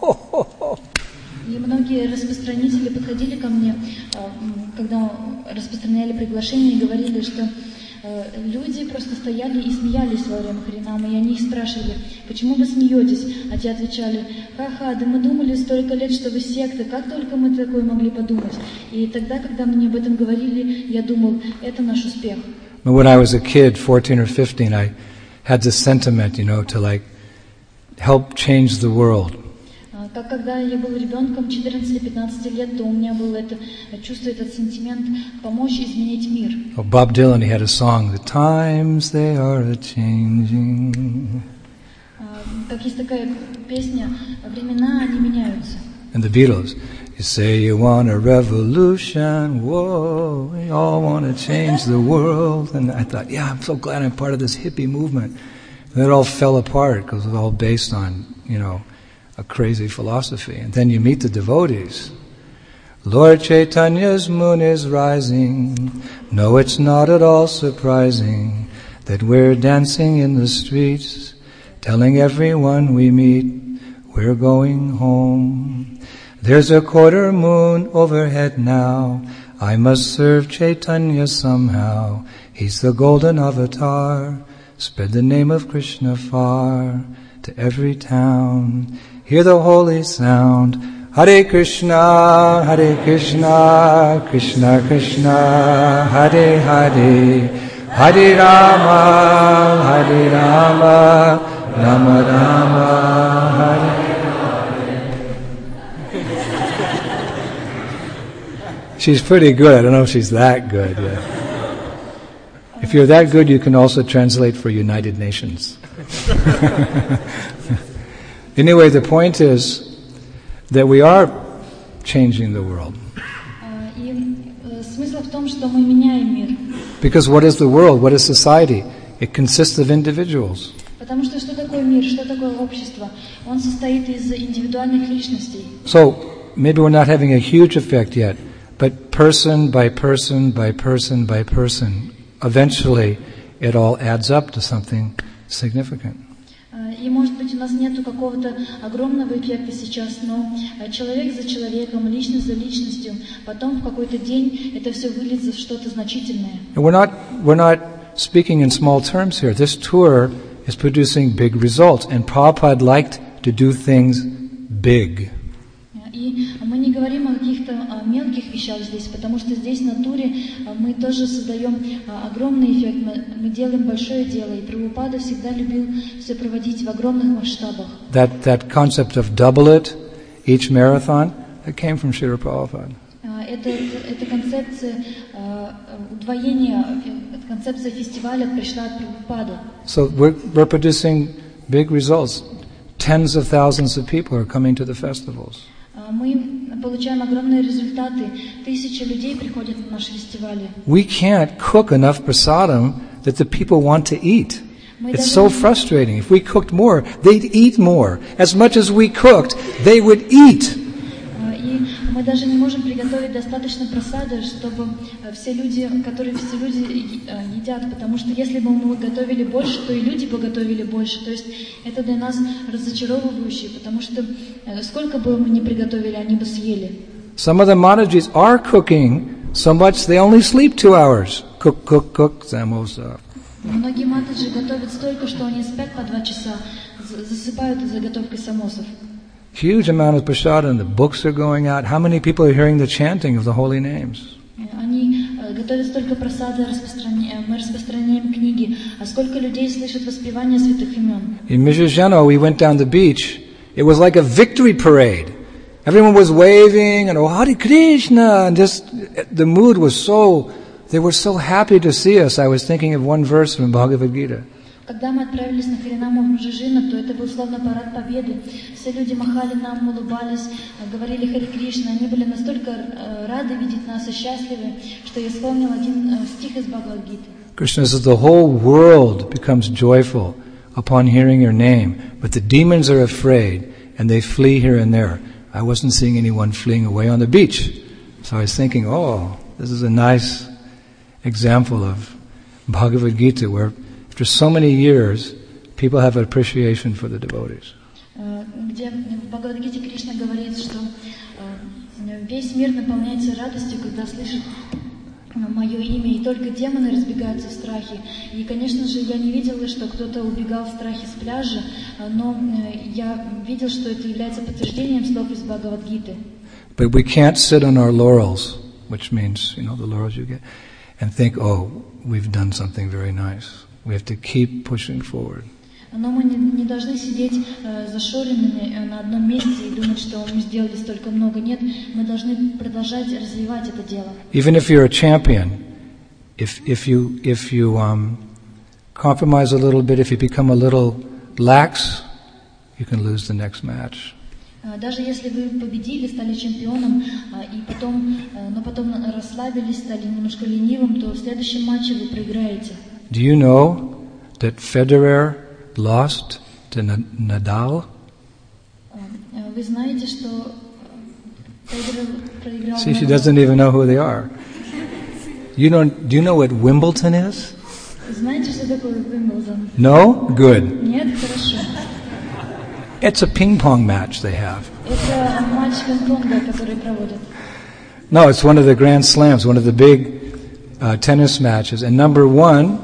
И многие распространители подходили ко мне, когда распространяли приглашение, и говорили, что люди просто стояли и смеялись во время Харинамы, и они их спрашивали, почему вы смеетесь? А те отвечали, ха-ха, да мы думали столько лет, что вы секта, как только мы такое могли подумать. И тогда, когда мне об этом говорили, я думал, это наш успех. When I was a kid, fourteen or fifteen, I had this sentiment, you know, to like help change the world. Как когда я был ребенком, четырнадцати-пятнадцати лет, то у меня было это чувство, этот сентимент помочь изменить мир. Oh, Bob Dylan, he had a song, "The times they are a-changing." Как есть такая песня, времена они меняются. And the Beatles, you say you want a revolution, whoa, we all want to change the world. And I thought, yeah, I'm so glad I'm part of this hippie movement. And it all fell apart because it was all based on, you know, a crazy philosophy. And then you meet the devotees. Lord Chaitanya's moon is rising. No, it's not at all surprising that we're dancing in the streets, telling everyone we meet we're going home. There's a quarter moon overhead now. I must serve Chaitanya somehow. He's the golden avatar. Spread the name of Krishna far to every town. Hear the holy sound. Hare Krishna, Hare Krishna, Krishna Krishna, Hare Hare. Hare Rama, Hare Rama, Rama Rama, Hare. She's pretty good. I don't know if she's that good. Yeah. If you're that good, you can also translate for United Nations. Anyway, the point is that we are changing the world. Because what is the world? What is society? It consists of individuals. Потому что что такое мир? Что такое общество? Он состоит из индивидуальных личностей. So, maybe we're not having a huge effect yet, but person by person by person by person, eventually it all adds up to something significant. И, может быть, у нас нету какого-то огромного эффекта сейчас, но человек за человеком, личность за личностью, потом в какой-то день это все выльется в что-то значительное. And we're not, we're not speaking in small terms here. This tour is producing big results, and Prabhupada liked to do things big. И мы не говорим о каких-то мелких вещах здесь, потому что здесь на туре мы тоже создаем огромный эффект, мы делаем большое дело, и Прабхупада всегда любил все проводить в огромных масштабах. That, that concept of double it, each marathon, that came from Srila Prabhupada. Это, это концепция удвоения, концепция фестиваля пришла от Прабхупады. So we're, we're producing big results. Tens of thousands of people are coming to the festivals. Мы получаем огромные результаты. Тысячи людей приходят на наши фестивали. We can't cook enough prasadam that the people want to eat. It's so frustrating. If we cooked more, they'd eat more. As much as we cooked, they would eat. И мы даже не можем приготовить достаточно просады, чтобы все люди, которые все люди едят, потому что если бы мы готовили больше, то и люди бы готовили больше. То есть это для нас разочаровывающе, потому что сколько бы мы ни приготовили, они бы съели. Some of the Mataji's are cooking so much they only sleep two hours. Cook, cook, cook, samosa. Многие матаджи готовят столько, что они спят по два часа, засыпают заготовкой самосов. Huge amount of prasadam. The books are going out. How many people are hearing the chanting of the holy names? Они готовят столько просады, мы распространяем книги, а сколько людей слышат воспевание святых имен. In Mishijano, we went down the beach. It was like a victory parade. Everyone was waving and oh Hare Krishna, and just the mood was so. They were so happy to see us. I was thinking of one verse from Bhagavad Gita. Когда мы отправились на Харинаму в Мжижино, то это был словно парад победы. Все люди махали нам, улыбались, говорили Харе Кришна. Они были настолько рады видеть нас и счастливы, что я вспомнил один стих из Бхагавад-гиты. Krishna says the whole world becomes joyful upon hearing your name, but the demons are afraid and they flee here and there. I wasn't seeing anyone fleeing away on the beach. So I was thinking, oh, this is a nice example of Bhagavad Gita where after so many years, people have an appreciation for the devotees. Где в Бхагавад-гите Кришна говорит, что весь мир наполняется радостью, когда слышит мое имя, и только демоны разбегаются в страхе. И, конечно же, я не видела, что кто-то убегал в страхе с пляжа, но я видел, что это является подтверждением слов из Бхагавад-гиты. But we can't sit on our laurels, which means, you know, the laurels you get, and think, oh, we've done something very nice. We have to keep pushing forward. Но мы не, не должны сидеть э, зашоренными на одном месте и думать, что мы сделали столько много. Нет, мы должны продолжать развивать это дело. Even if you're a champion, if if you if you um, compromise a little bit, if you become a little lax, you can lose the next match. Даже если вы победили, стали чемпионом, и потом, но потом расслабились, стали немножко ленивым, то в следующем матче вы проиграете. Do you know that Federer lost to Nadal? Вы знаете, что Федерер проиграл? See, she doesn't even know who they are. You don't. Do you know what Wimbledon is? Знаете, что такое Wimbledon? No? Good. Нет, хорошо. It's a ping pong match they have. Это матч пинг-понга, который проводят. No, it's one of the Grand Slams, one of the big uh, tennis matches. And number one,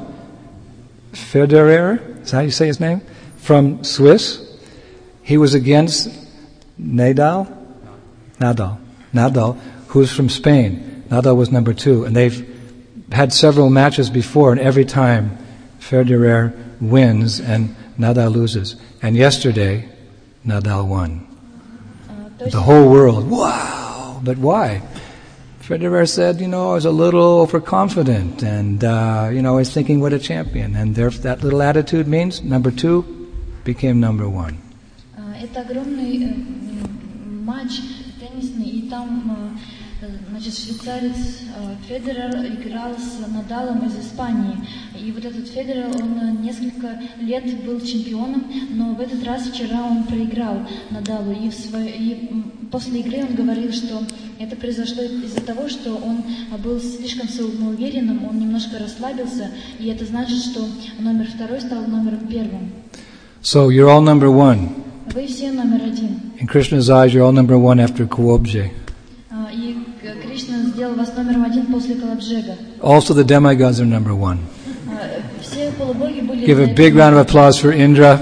Federer, is that how you say his name? From Swiss. He was against Nadal, Nadal, Nadal, who's from Spain. Nadal was number two, and they've had several matches before, and every time Federer wins and Nadal loses. And yesterday, Nadal won. Uh, the whole world, wow! But why? Federer said, you know, I was a little overconfident, and uh, you know, I was thinking, what a champion. And there, that little attitude means number two became number one. Это огромный матч теннисный, и там, значит, швейцарец Федерер играл с Надалом из Испании. И вот этот Федерер, он несколько лет был чемпионом, но в этот раз вчера он проиграл Надалу. И, в свой, и после игры он говорил, что это произошло из-за того, что он был слишком самоуверенным, он немножко расслабился, и это значит, что номер второй стал номером первым. So you're all number one. Вы все номер один. In Krishna's eyes, you're all number one after Kuobje. И Кришна сделал вас номером один после Калабджега. Also the demigods are number one. Все полубоги были. Give a big round of applause for Indra.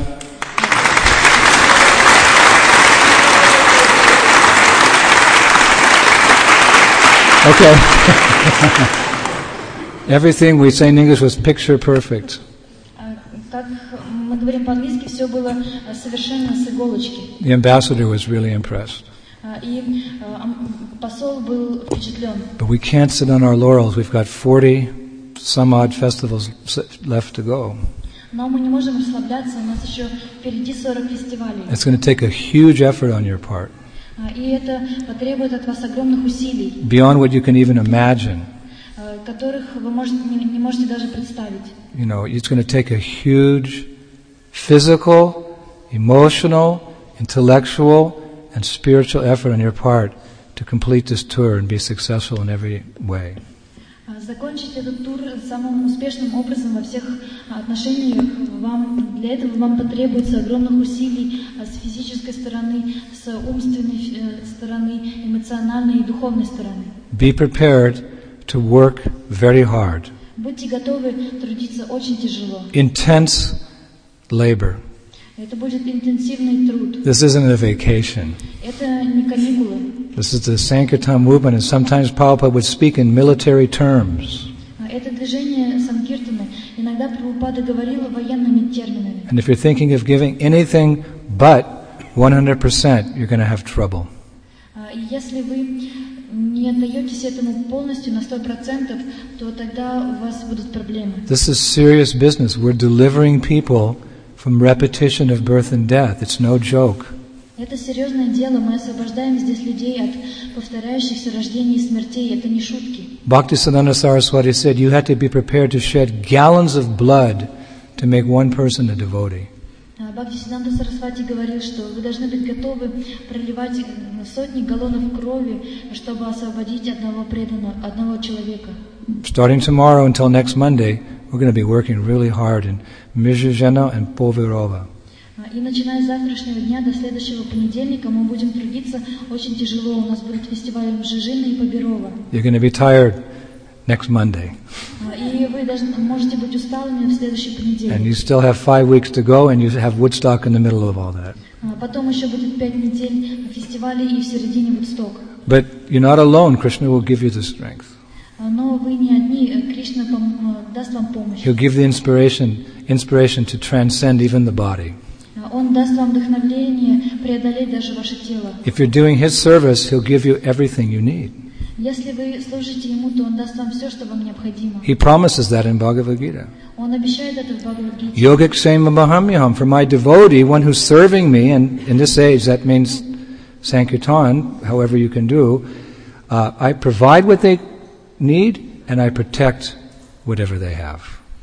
Okay. Everything we say in English was picture perfect. Как мы говорим по-английски, все было совершенно с иголочки. The ambassador was really impressed. И посол был впечатлен. But we can't sit on our laurels. We've got forty some odd festivals left to go. Но мы не можем расслабляться, у нас еще впереди сорок фестивалей. It's going to take a huge effort on your part. И это потребует от вас огромных усилий. Beyond what you can even imagine. Которых вы можете, не, не можете даже представить. You know, it's going to take a huge physical, emotional, intellectual, and spiritual effort on your part to complete this tour and be successful in every way. Закончить этот тур самым успешным образом во всех отношениях, вам, для этого вам потребуется огромных усилий с физической стороны, с умственной стороны, эмоциональной и духовной стороны. Be prepared to work very hard. Будьте готовы трудиться очень тяжело. Intense labor. Это будет интенсивный труд. This isn't a vacation. Это не каникулы. This is the Sankirtan movement, and sometimes Prabhupada would speak in military terms. Это движение Санкиртана. Иногда Прабхупада говорила военными терминами. And if you're thinking of giving anything but one hundred percent, you're going to have trouble. Если вы не отдаетесь этому полностью на сто процентов, то тогда у вас будут проблемы. This is serious business. We're delivering people from repetition of birth and death. It's no joke. Это серьезное дело. Мы освобождаем здесь людей от повторяющихся рождений и смертей. Это не шутки. Bhaktisiddhanta Saraswati said you had to be prepared to shed gallons of blood to make one person a devotee. Бхактисиддханта Сарасвати говорил, что вы должны быть готовы проливать сотни галлонов крови, чтобы освободить одного преданного, одного человека. Starting tomorrow until next Monday, we're going to be working really hard in Mizhuzhena and Povirova. И начиная с завтрашнего дня до следующего понедельника мы будем трудиться очень тяжело. У нас будут фестивали Мжижина и Поберова. You're going to be tired next Monday. И вы должны, можете быть усталыми в следующий понедельник. And you still have five weeks to go, and you have Woodstock in the middle of all that. Потом еще будет пять недель фестивалей и в середине Woodstock. But you're not alone. Krishna will give you the strength. Но вы не одни. Кришна даст вам помощь. He'll give the inspiration, inspiration to transcend even the body. Он даст вам вдохновение преодолеть даже ваше тело. If you're doing His service, He'll give you everything you need. Если вы служите Ему, то Он даст вам все, что вам необходимо. He promises that in Bhagavad Gita. Он обещает это в Бхагавад-гите. Yogaksema Mahamyaham, for my devotee, one who's serving me, and in this age that means Sankirtan, however you can do, uh, I provide what they need and I protect whatever they have.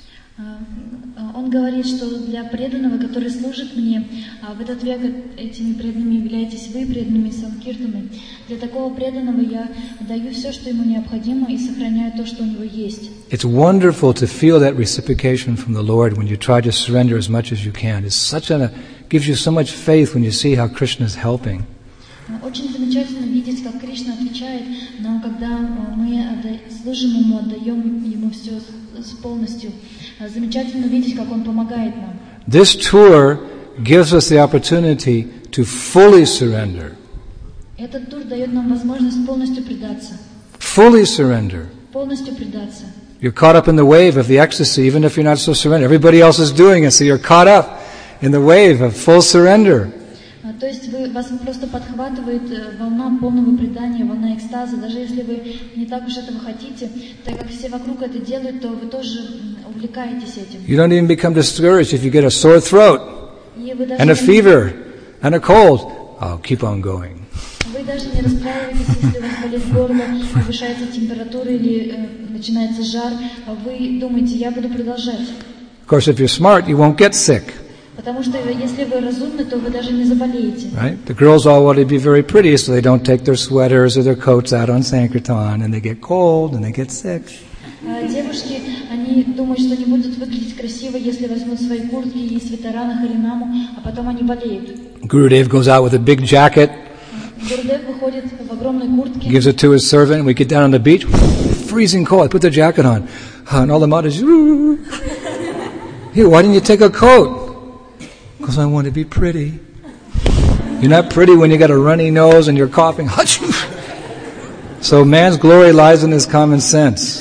Он говорит, что для преданного, который служит мне, а в этот век этими преданными являетесь вы, преданными Санкиртаны, для такого преданного я даю все, что ему необходимо, и сохраняю то, что у него есть. It's wonderful to feel that reciprocation from the Lord when you try to surrender as much as you can. It's such a, gives you so much faith when you see how Krishna is helping. Очень замечательно видеть, как Кришна отвечает нам, когда мы служим Ему, отдаем Ему все полностью. Замечательно видеть, как Он помогает нам. This tour gives us the opportunity to fully surrender. Этот тур дает нам возможность полностью предаться. Fully surrender. Полностью предаться. You're caught up in the wave of the ecstasy, even if you're not so surrendered. Everybody else is doing it, so you're caught up in the wave of full surrender. То есть вы, вас просто подхватывает волна полного предания, волна экстаза. Даже если вы не так уж этого хотите, так как все вокруг это делают, то вы тоже увлекаетесь этим. You don't even become discouraged if you get a sore throat and a fever and a cold. Oh, keep on going. Вы даже не расстраиваетесь, если у вас болит горло, повышается температура или э, начинается жар. Вы думаете, я буду продолжать. Of course, if you're smart, you won't get sick. Потому что если вы разумны, то вы даже не заболеете. Right? The girls all want to be very pretty, so they don't take their sweaters or their coats out on Sankirtan, and they get cold and they get sick. Девушки, они думают, что не будут выглядеть красиво, если возьмут свои куртки и свитера на Харинаму, а потом они болеют. Gurudev goes out with a big jacket, Гурудев выходит в огромной куртке, gives it to his servant. We get down on the beach, freezing cold. I put the jacket on, and all the Madhas, here, why didn't you take a coat? Because I want to be pretty. You're not pretty when you got a runny nose and you're coughing. So man's glory lies in his common sense.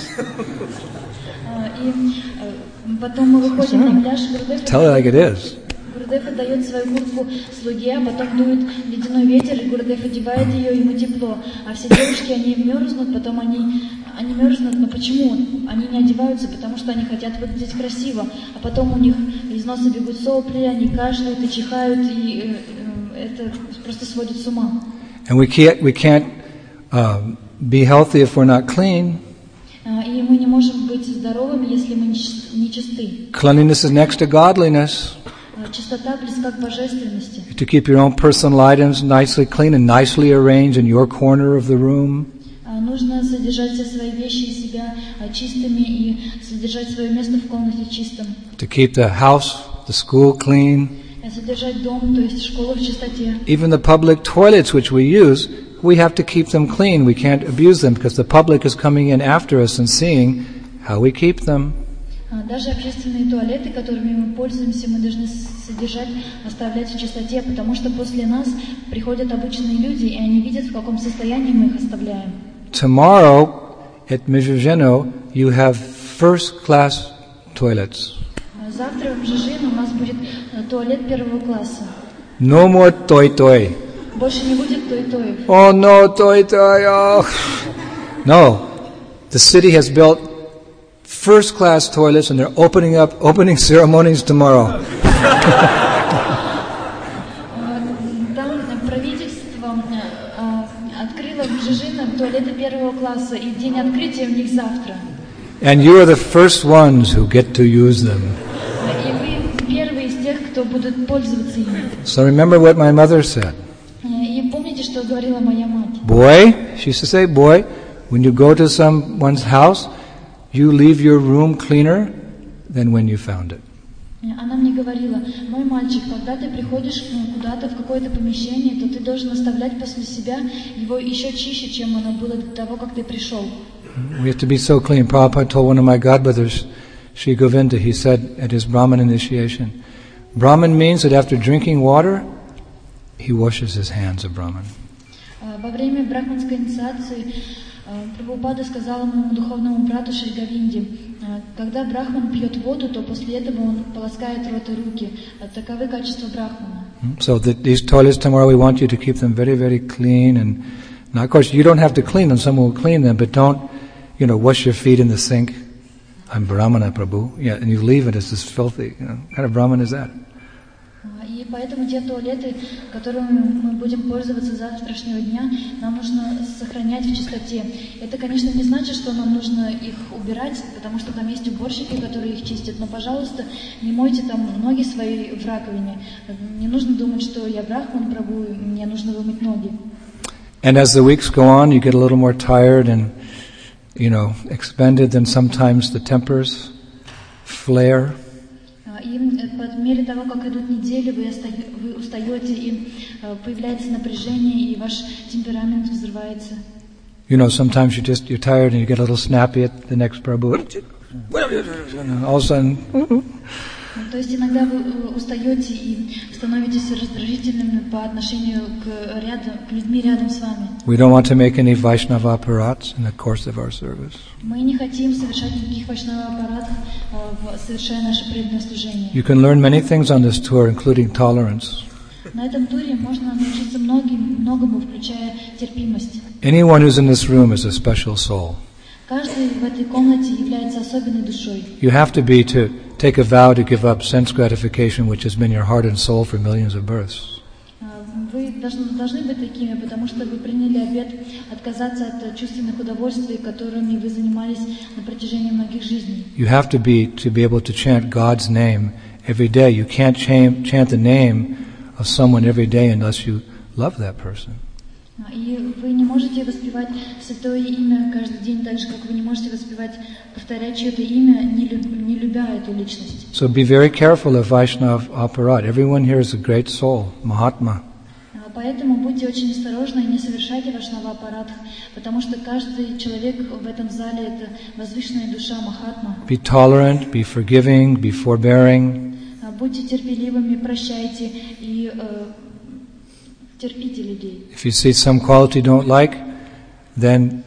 Потом мы выходим на пляж, Tell it like it is. Гурудев отдает свою куртку слуге, а потом дует ледяной ветер, и Гурудев одевает ее, ему тепло. А все девушки, они мерзнут, потом они, они мерзнут, но почему? Они не одеваются, потому что они хотят выглядеть красиво, а потом у них из носа бегут сопли, они кашляют и чихают, и э, это просто сводит с ума. And we can't, we can't um, be healthy if we're not clean. И мы не можем быть здоровыми, если мы не чисты. Cleanliness is next to godliness. Чистота близка к божественности. To keep your own personal items nicely clean and nicely arranged in your corner of the room. Нужно содержать все свои вещи и себя чистыми и содержать свое место в комнате чистым. To keep the house, the school clean. Содержать дом, то есть школу в чистоте. Even the public toilets which we use, we have to keep them clean. We can't abuse them because the public is coming in after us and seeing how we keep them. Даже общественные туалеты, которыми мы пользуемся, мы должны содержать, оставлять в чистоте, потому что после нас приходят обычные люди, и они видят, в каком состоянии мы их оставляем. Tomorrow at Mizhuzheno you have first-class toilets. Завтра в Мжижино у нас будет туалет первого класса. No more toi-toi. Больше не будет той-той. Oh no, toi-toi. Oh. No, the city has built first-class toilets, and they're opening up opening ceremonies tomorrow. Там правительство открыло в Мжижино туалеты первого класса, и день открытия у них завтра. And you are the first ones who get to use them. И вы первые из тех, кто будут пользоваться ими. So remember what my mother said. И помните, что говорила моя мать? Boy, she used to say, boy, when you go to someone's house, you leave your room cleaner than when you found it. Она мне говорила: мой мальчик, когда ты приходишь куда-то в какое-то помещение, то ты должен оставлять после себя его еще чище, чем оно было до того, как ты пришел. We have to be so clean. Prabhupada told one of my godbrothers, Sri Govinda, he said at his Brahman initiation, Brahman means that after drinking water, he washes his hands of Brahman. Во время брахманской инициации Прабхупада сказал моему духовному брату Шри Говинде: когда брахман пьет воду, то после этого он полоскает рот и руки. Таковы качества брахмана. So that these toilets tomorrow, we want you to keep them very, very clean. And now, of course, you don't have to clean them. Someone will clean them, but don't, you know, wash your feet in the sink. I'm Brahmana, Prabhu. Yeah, and you leave it as this filthy. You know, what kind of Brahman is that? И поэтому те туалеты, которыми мы будем пользоваться с завтрашнего дня, нам нужно сохранять в чистоте. Это, конечно, не значит, что нам нужно их убирать, потому что там есть уборщики, которые их чистят. Но, пожалуйста, не мойте там ноги свои в раковине. Не нужно думать, что я брахман, Прабху, мне нужно вымыть ноги. And as the weeks go on, you get a little more tired and, you know, expended, then sometimes the tempers flare. И по мере того, как идут недели, вы, вы устаете, и появляется напряжение, и ваш темперамент взрывается. You know, sometimes you just you're tired and you get a little snappy at the next Prabhu. All of a sudden. То есть иногда вы устаете и становитесь раздражительными по отношению к ряду, к людьми рядом с вами. We don't want to make any Vaishnava apparats in the course of our service. Мы не хотим совершать никаких вайшнава аппаратов, совершая наше преданное служение. You can learn many things on this tour, including tolerance. На этом туре можно научиться многим, многому, включая терпимость. Anyone who's in this room is a special soul. Каждый в этой комнате является особенной душой. You have to be to take a vow to give up sense gratification, which has been your heart and soul for millions of births. Вы должны, должны быть такими, потому что вы приняли обет отказаться от чувственных удовольствий, которыми вы занимались на протяжении многих жизней. You have to be to be able to chant God's name every day. You can't chant, chant the name of someone every day unless you love that person. И вы не можете воспевать святое имя каждый день, так же, как вы не можете воспевать, повторять чье-то имя, не, люб, не любя эту личность. So be very careful of Vaishnava aparat. Everyone here is a great soul, Mahatma. Поэтому будьте очень осторожны и не совершайте вашного аппарата, потому что каждый человек в этом зале — это возвышенная душа Махатма. Be tolerant, be forgiving, be forbearing. Будьте терпеливыми, прощайте и э, терпите людей. If you see some quality you don't like, then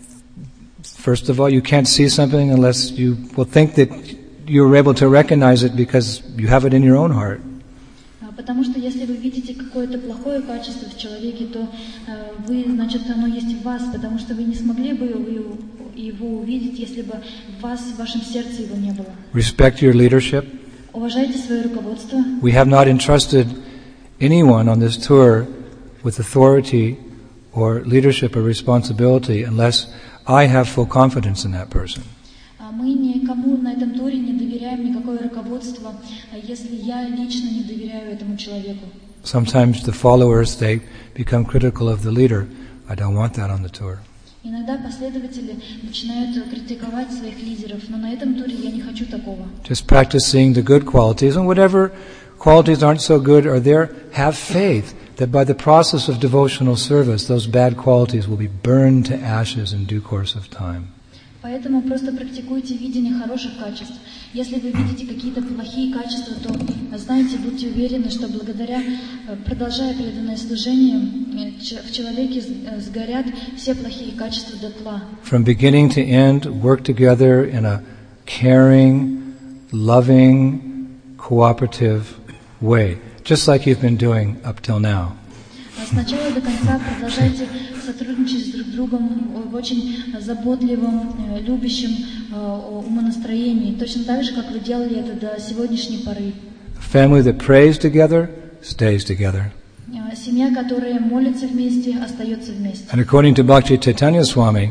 first of all, you can't see something unless you will think that you're able to recognize it because you have it in your own heart. Потому что если вы видите какое-то плохое качество в человеке, то э, вы, значит, оно есть в вас, потому что вы не смогли бы его, его увидеть, если бы в вас, в вашем сердце его не было. Respect your leadership. Уважайте свое руководство. We have not entrusted anyone on this tour with authority or leadership or responsibility unless I have full confidence in that person. Мы никому на этом туре не доверяем никакое руководство, если я лично не доверяю этому человеку. Sometimes the followers, they become critical of the leader. I don't want that on the tour. Иногда последователи начинают критиковать своих лидеров, но на этом туре я не хочу такого. Just practice seeing the good qualities, and whatever qualities aren't so good are there, have faith that by the process of devotional service, those bad qualities will be burned to ashes in due course of time. Поэтому просто практикуйте видение хороших качеств. Если вы видите какие-то плохие качества, то, знаете, будьте уверены, что благодаря, продолжая преданное служение, в человеке сгорят все плохие качества дотла. From beginning to end, work together in a caring, loving, cooperative way, just like you've been doing up till now. С начала до конца продолжайте сотрудничать с друг другом в очень заботливом, любящем умонастроении, точно так же, как вы делали это до сегодняшней поры. A family that prays together stays together. Семья, которая молится вместе, остается вместе. And according to Bhakti Chaitanya Swami,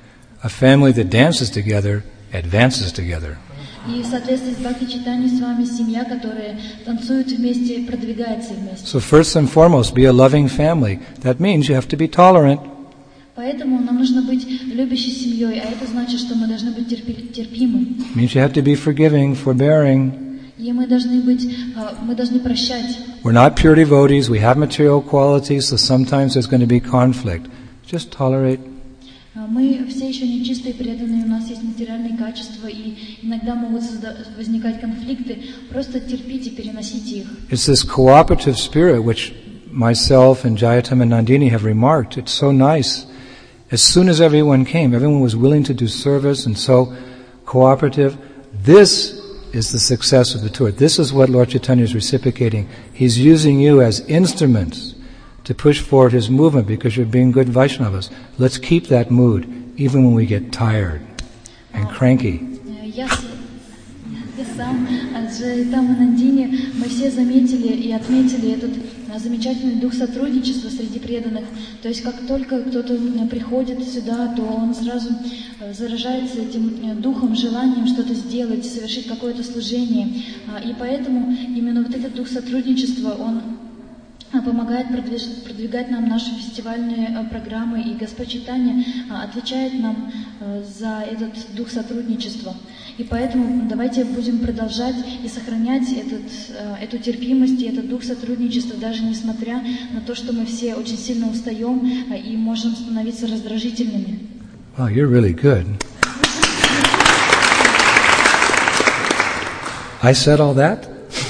a family that dances together advances together. И в соответствии с Бхакти Чайтаньей с вами, семья, которая танцует вместе, продвигается вместе. So first and foremost, be a loving family. That means you have to be tolerant. Поэтому нам нужно быть любящей семьей, а это значит, что мы должны быть терпимы. It means you have to be forgiving, forbearing. И мы должны быть, мы должны прощать. We're not pure devotees. We have material qualities, so sometimes there's going to be conflict. Just tolerate. Мы все еще не чистые, преданные, у нас есть материальные качества, и иногда могут возникать конфликты. Просто терпите, переносите их. It's this cooperative spirit which myself and Jayatam and Nandini have remarked. It's so nice. As soon as everyone came, everyone was willing to do service and so cooperative. This is the success of the tour. This is what Lord Chaitanya is reciprocating. He's using you as instruments to push forward his movement because you're being good Vaishnavas. Let's keep that mood even when we get tired and cranky. Я сам, там и Нандине, мы все заметили и отметили этот замечательный дух сотрудничества среди преданных. То есть как только кто-то приходит сюда, то он сразу заражается этим духом, желанием что-то сделать, совершить какое-то служение. И поэтому именно вот этот дух сотрудничества, он помогает продвигать нам наши фестивальные программы, и Господь Чайтанья отвечает нам за этот дух сотрудничества. И поэтому давайте будем продолжать и сохранять этот, эту терпимость и этот дух сотрудничества, даже несмотря на то, что мы все очень сильно устаем и можем становиться раздражительными. Wow, you're really good. I said all that?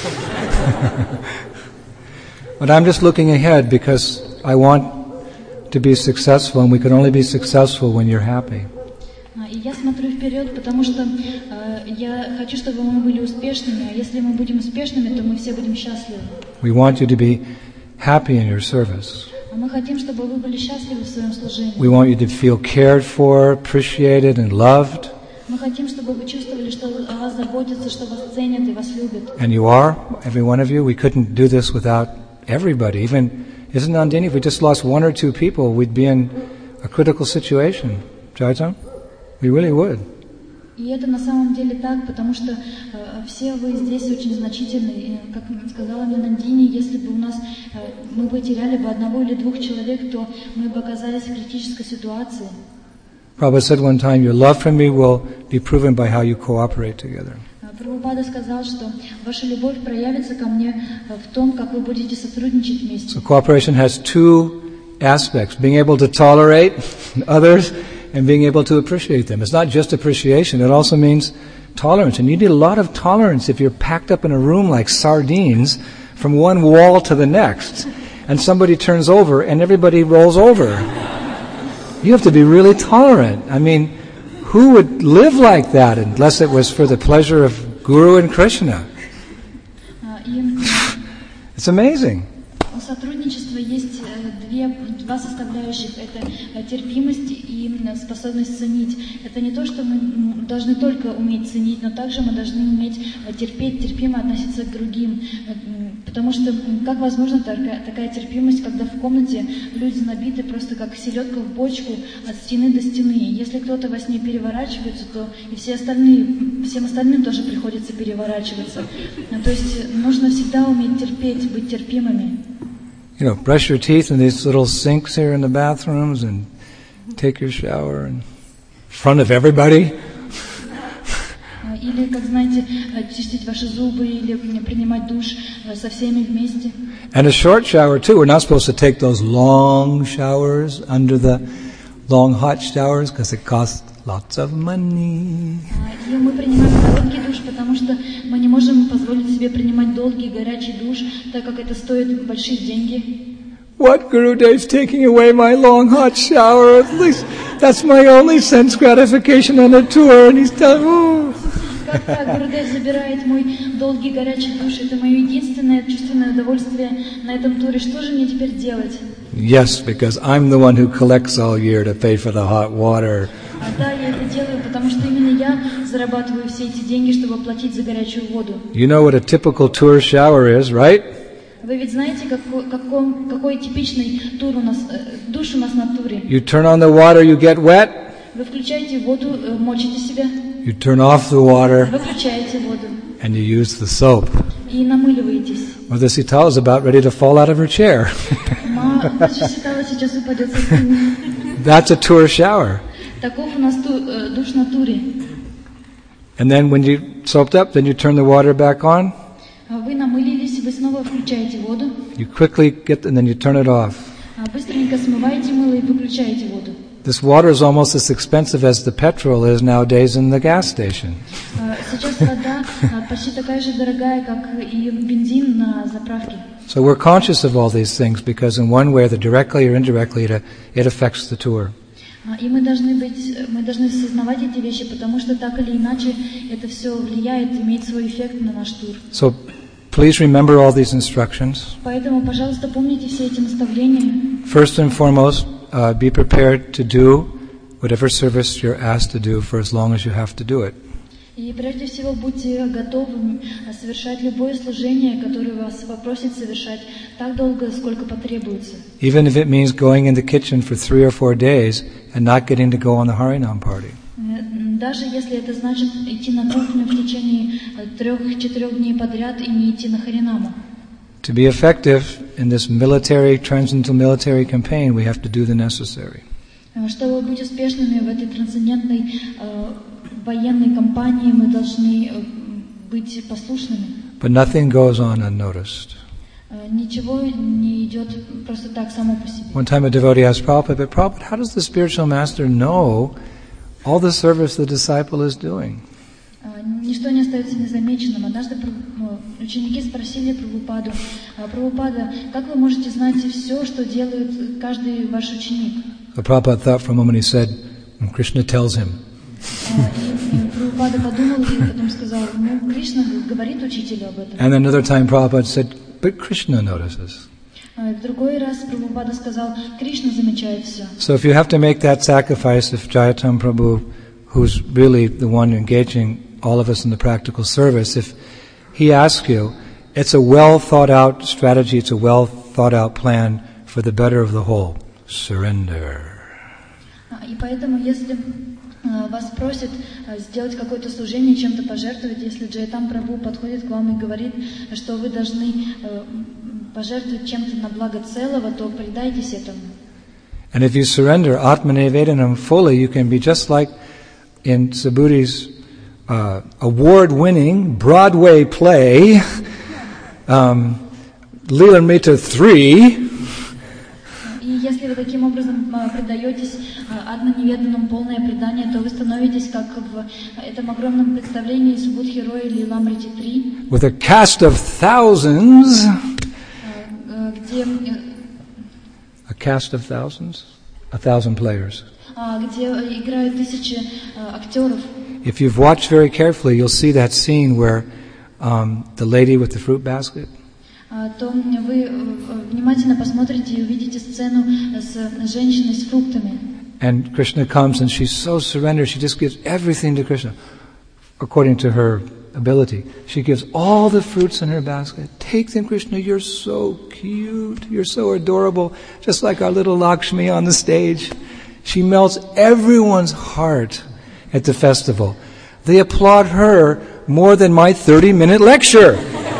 But I'm just looking ahead because I want to be successful, and we can only be successful when you're happy. И я смотрю вперед, потому что э, я хочу, чтобы мы были успешными, а если мы будем успешными, то мы все будем счастливы. We want you to be happy in your service. А мы хотим, чтобы вы были счастливы в своем служении. We want you to feel cared for, appreciated, and loved. Мы хотим, чтобы вы чувствовали, что о вас заботятся, что вас ценят и вас любят. And you are, every one of you. We couldn't do this without everybody. Even, isn't Nandini, if we just lost one or two people, we'd be in a critical situation. Jaitam? We really would. И это на самом деле так, потому что э, все вы здесь очень значительны. И, как сказала мне Нандини, если бы у нас э, мы потеряли бы одного или двух человек, то мы бы оказались в критической ситуации. Prabhupada said one time, your love for me will be proven by how you cooperate together. Прабхупада сказал, что ваша любовь проявится ко мне в том, как вы будете сотрудничать вместе. So cooperation has two aspects, being able to tolerate others and being able to appreciate them. It's not just appreciation, it also means tolerance. And you need a lot of tolerance if you're packed up in a room like sardines from one wall to the next, and somebody turns over and everybody rolls over. You have to be really tolerant. I mean, who would live like that unless it was for the pleasure of Guru and Krishna? It's amazing. У сотрудничества есть две, два составляющих. Это терпимость и способность ценить. Это не то, что мы должны только уметь ценить, но также мы должны уметь терпеть, терпимо относиться к другим. Потому что как возможна такая, такая терпимость, когда в комнате люди набиты просто как селедка в бочку от стены до стены. Если кто-то во сне переворачивается, то и все остальные, всем остальным тоже приходится переворачиваться. То есть нужно всегда уметь терпеть, быть терпимыми. You know, brush your teeth in these little sinks here in the bathrooms and take your shower in front of everybody. Или, как знаете, чистить ваши зубы или принимать душ со всеми вместе. And a short shower too. We're not supposed to take those long showers under the long hot showers because it costs lots of money. И мы принимаем короткий душ, потому что мы не можем позволить себе принимать долгий горячий душ, так как это стоит большие деньги. What, Gurudev's taking away my long hot shower? At least that's my only sense gratification on a tour. And he's telling, oh. Как так, Гурудев забирает мой долгий горячий душ? Это мое единственное чувственное удовольствие на этом туре. Что же мне теперь делать? Yes, because I'm the one who collects all year to pay for the hot water. Да, я это делаю, потому что именно я зарабатываю все эти деньги, чтобы платить за горячую воду. You know what a typical tour shower is, right? Вы ведь знаете, какой, какой, какой типичный тур у нас, душ у нас на туре? You turn on the water, you get wet. Вы включаете воду, мочите себя. You turn off the water. Выключаете воду. And you use the soap. И намыливаетесь. Well, the Sita is about ready to fall out of her chair. Сейчас упадет со стены. That's a tour shower. Таков у нас душ на туре. And then when you soaped up, then you turn the water back on. Вы намылились, вы снова включаете воду. You quickly get, and then you turn it off. Быстренько смываете мыло и выключаете воду. This water is almost as expensive as the petrol is nowadays in the gas station. Сейчас вода почти такая же дорогая, как и бензин на заправке. So we're conscious of all these things because in one way, either directly or indirectly, it, it affects the tour. И мы должны быть, мы должны осознавать эти вещи, потому что так или иначе это все влияет, имеет свой эффект на наш тур. So please remember all these instructions. Поэтому, пожалуйста, помните все эти наставления. First and foremost, uh, be prepared to do whatever service you're asked to do for as long as you have to do it. И прежде всего будьте готовы совершать любое служение, которое вас попросит совершать, так долго, сколько потребуется. Even if it means going in the kitchen for three or four days and not getting to go on the Harinam party. Даже если это значит идти на кухню в течение трех-четырех дней подряд и не идти на Харинаму. To be effective in this military, transcendental military campaign, we have to do the necessary. Чтобы быть успешными в этой трансцендентной военной кампании, мы должны быть послушными. But nothing goes on unnoticed. Ничего не идет просто так само по себе. One time a devotee asked Prabhupada, but Prabhupada, how does the spiritual master know all the service the disciple is doing? Ничто не остается незамеченным. Однажды ученики спросили Прабхупаду: Прабхупада, как вы можете знать все, что делает каждый ваш ученик? So Prabhupada thought for a moment, he said, Krishna tells him. Прабхупада подумал и потом сказал: ну, Кришна говорит учителю об этом. And another time Prabhupada said, but Krishna notices. В другой раз Прабхупада сказал: Кришна замечает все. So if you have to make that sacrifice, if Jayatam Prabhu, who's really the one engaging all of us in the practical service, if he asks you, it's a well thought out strategy, it's a well thought out plan for the better of the whole. Surrender. И поэтому, если вас просит сделать какое-то служение, чем-то пожертвовать, если Джайтам Прабху подходит к вам и говорит, что вы должны пожертвовать чем-то на благо целого, то предайтесь этому. And if you surrender Atmane Vedanam fully, you can be just like in Subhudi's uh, award-winning Broadway play, um, Leelamrita three. И если вы таким образом предаетесь Атма-неведанному полное предание, то вы становитесь как в этом огромном представлении Субудхи-Рой Лиламрити три. With a cast of thousands. Где A cast of thousands? A thousand players. Где играют тысячи актеров. If you've watched very carefully, you'll see that scene where um, the lady with the fruit basket. То вы внимательно посмотрите и увидите сцену с женщиной с фруктами. And Krishna comes and she's so surrendered, she just gives everything to Krishna, according to her ability. She gives all the fruits in her basket. Take them, Krishna, you're so cute, you're so adorable, just like our little Lakshmi on the stage. She melts everyone's heart at the festival. They applaud her more than my thirty-minute lecture.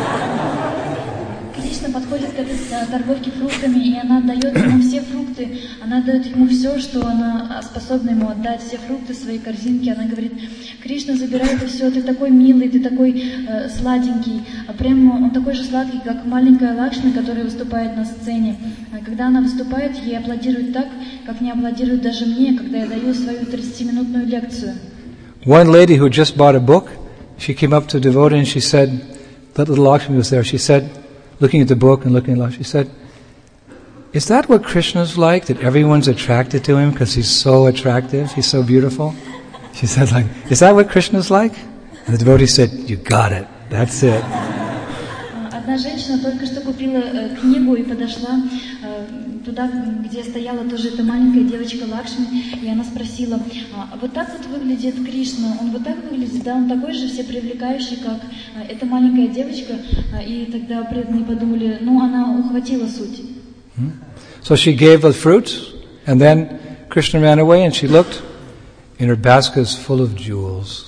Торговки фруктами, и она дает ему все фрукты, она дает ему все, что она способна ему отдать, все фрукты своей корзинки. Она говорит: Кришна, забирай это все, ты такой милый, ты такой э, сладенький, а прямо он такой же сладкий, как маленькая Лакшми, которая выступает на сцене. А когда она выступает, ей аплодируют так, как не аплодируют даже мне, когда я даю свою тридцатиминутную лекцию. One lady who just bought a book, she came up to the devotee and she said, little Lakshmi was there, she said, looking at the book and looking at Lakshmi, she said, is that what Krishna's like, that everyone's attracted to him because he's so attractive, he's so beautiful? She said, like, is that what Krishna's like? And the devotee said, you got it, that's it. Одна женщина только что купила э, книгу и подошла э, туда, где стояла тоже эта маленькая девочка Лакшми, и она спросила: а, вот так вот выглядит Кришна, он вот так выглядит, да, он такой же всепривлекающий, как э, эта маленькая девочка, э, и тогда преданные подумали, ну, она ухватила суть. So she gave the fruits, and then Krishna ran away, and she looked, and her basket is full of jewels.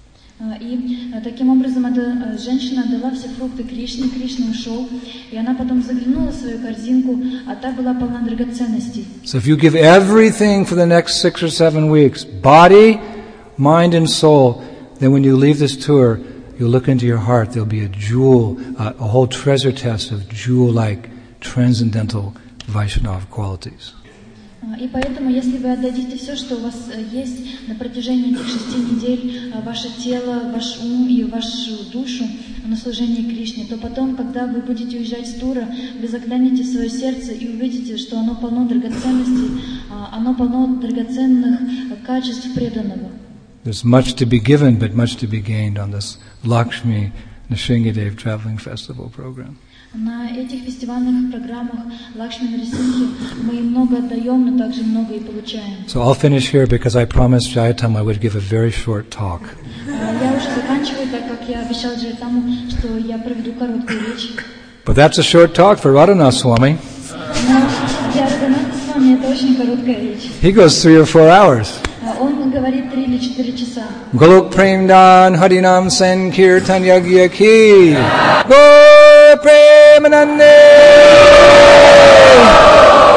И таким образом эта женщина отдала все фрукты Кришне, Кришна ушел, и она потом заглянула в свою корзинку, а та была полна драгоценностей. So if you give everything for the next six or seven weeks, body, mind and soul, then when you leave this tour, you'll look into your heart, there'll be a jewel, uh, a whole treasure chest of jewel-like transcendental Vaishnava qualities. И поэтому, если вы отдадите все, что у вас есть на протяжении этих шести недель, ваше тело, ваш ум и вашу душу на служение Кришне, то потом, когда вы будете уезжать с тура, вы заглянете в свое сердце и увидите, что оно полно драгоценностей, оно полно драгоценных качеств преданного. There's much to be given, but much to be gained on this Lakshmi Nrsingadev Traveling Festival program. На этих фестивальных программах Лакшми Нарисимхи мы много отдаем, но также много и получаем. So I'll finish here because I promised Jayatam I would give a very short talk. Я уже заканчиваю, так как я обещал Джайтаму, что я проведу короткую речь. But that's a short talk for Radhanath Swami. Но для Радханата Свами это очень короткая речь. He goes three or four hours. Он говорит три или четыре часа. Golok Premdan Harinam Sankirtan Yagya Ki. Go Premanande.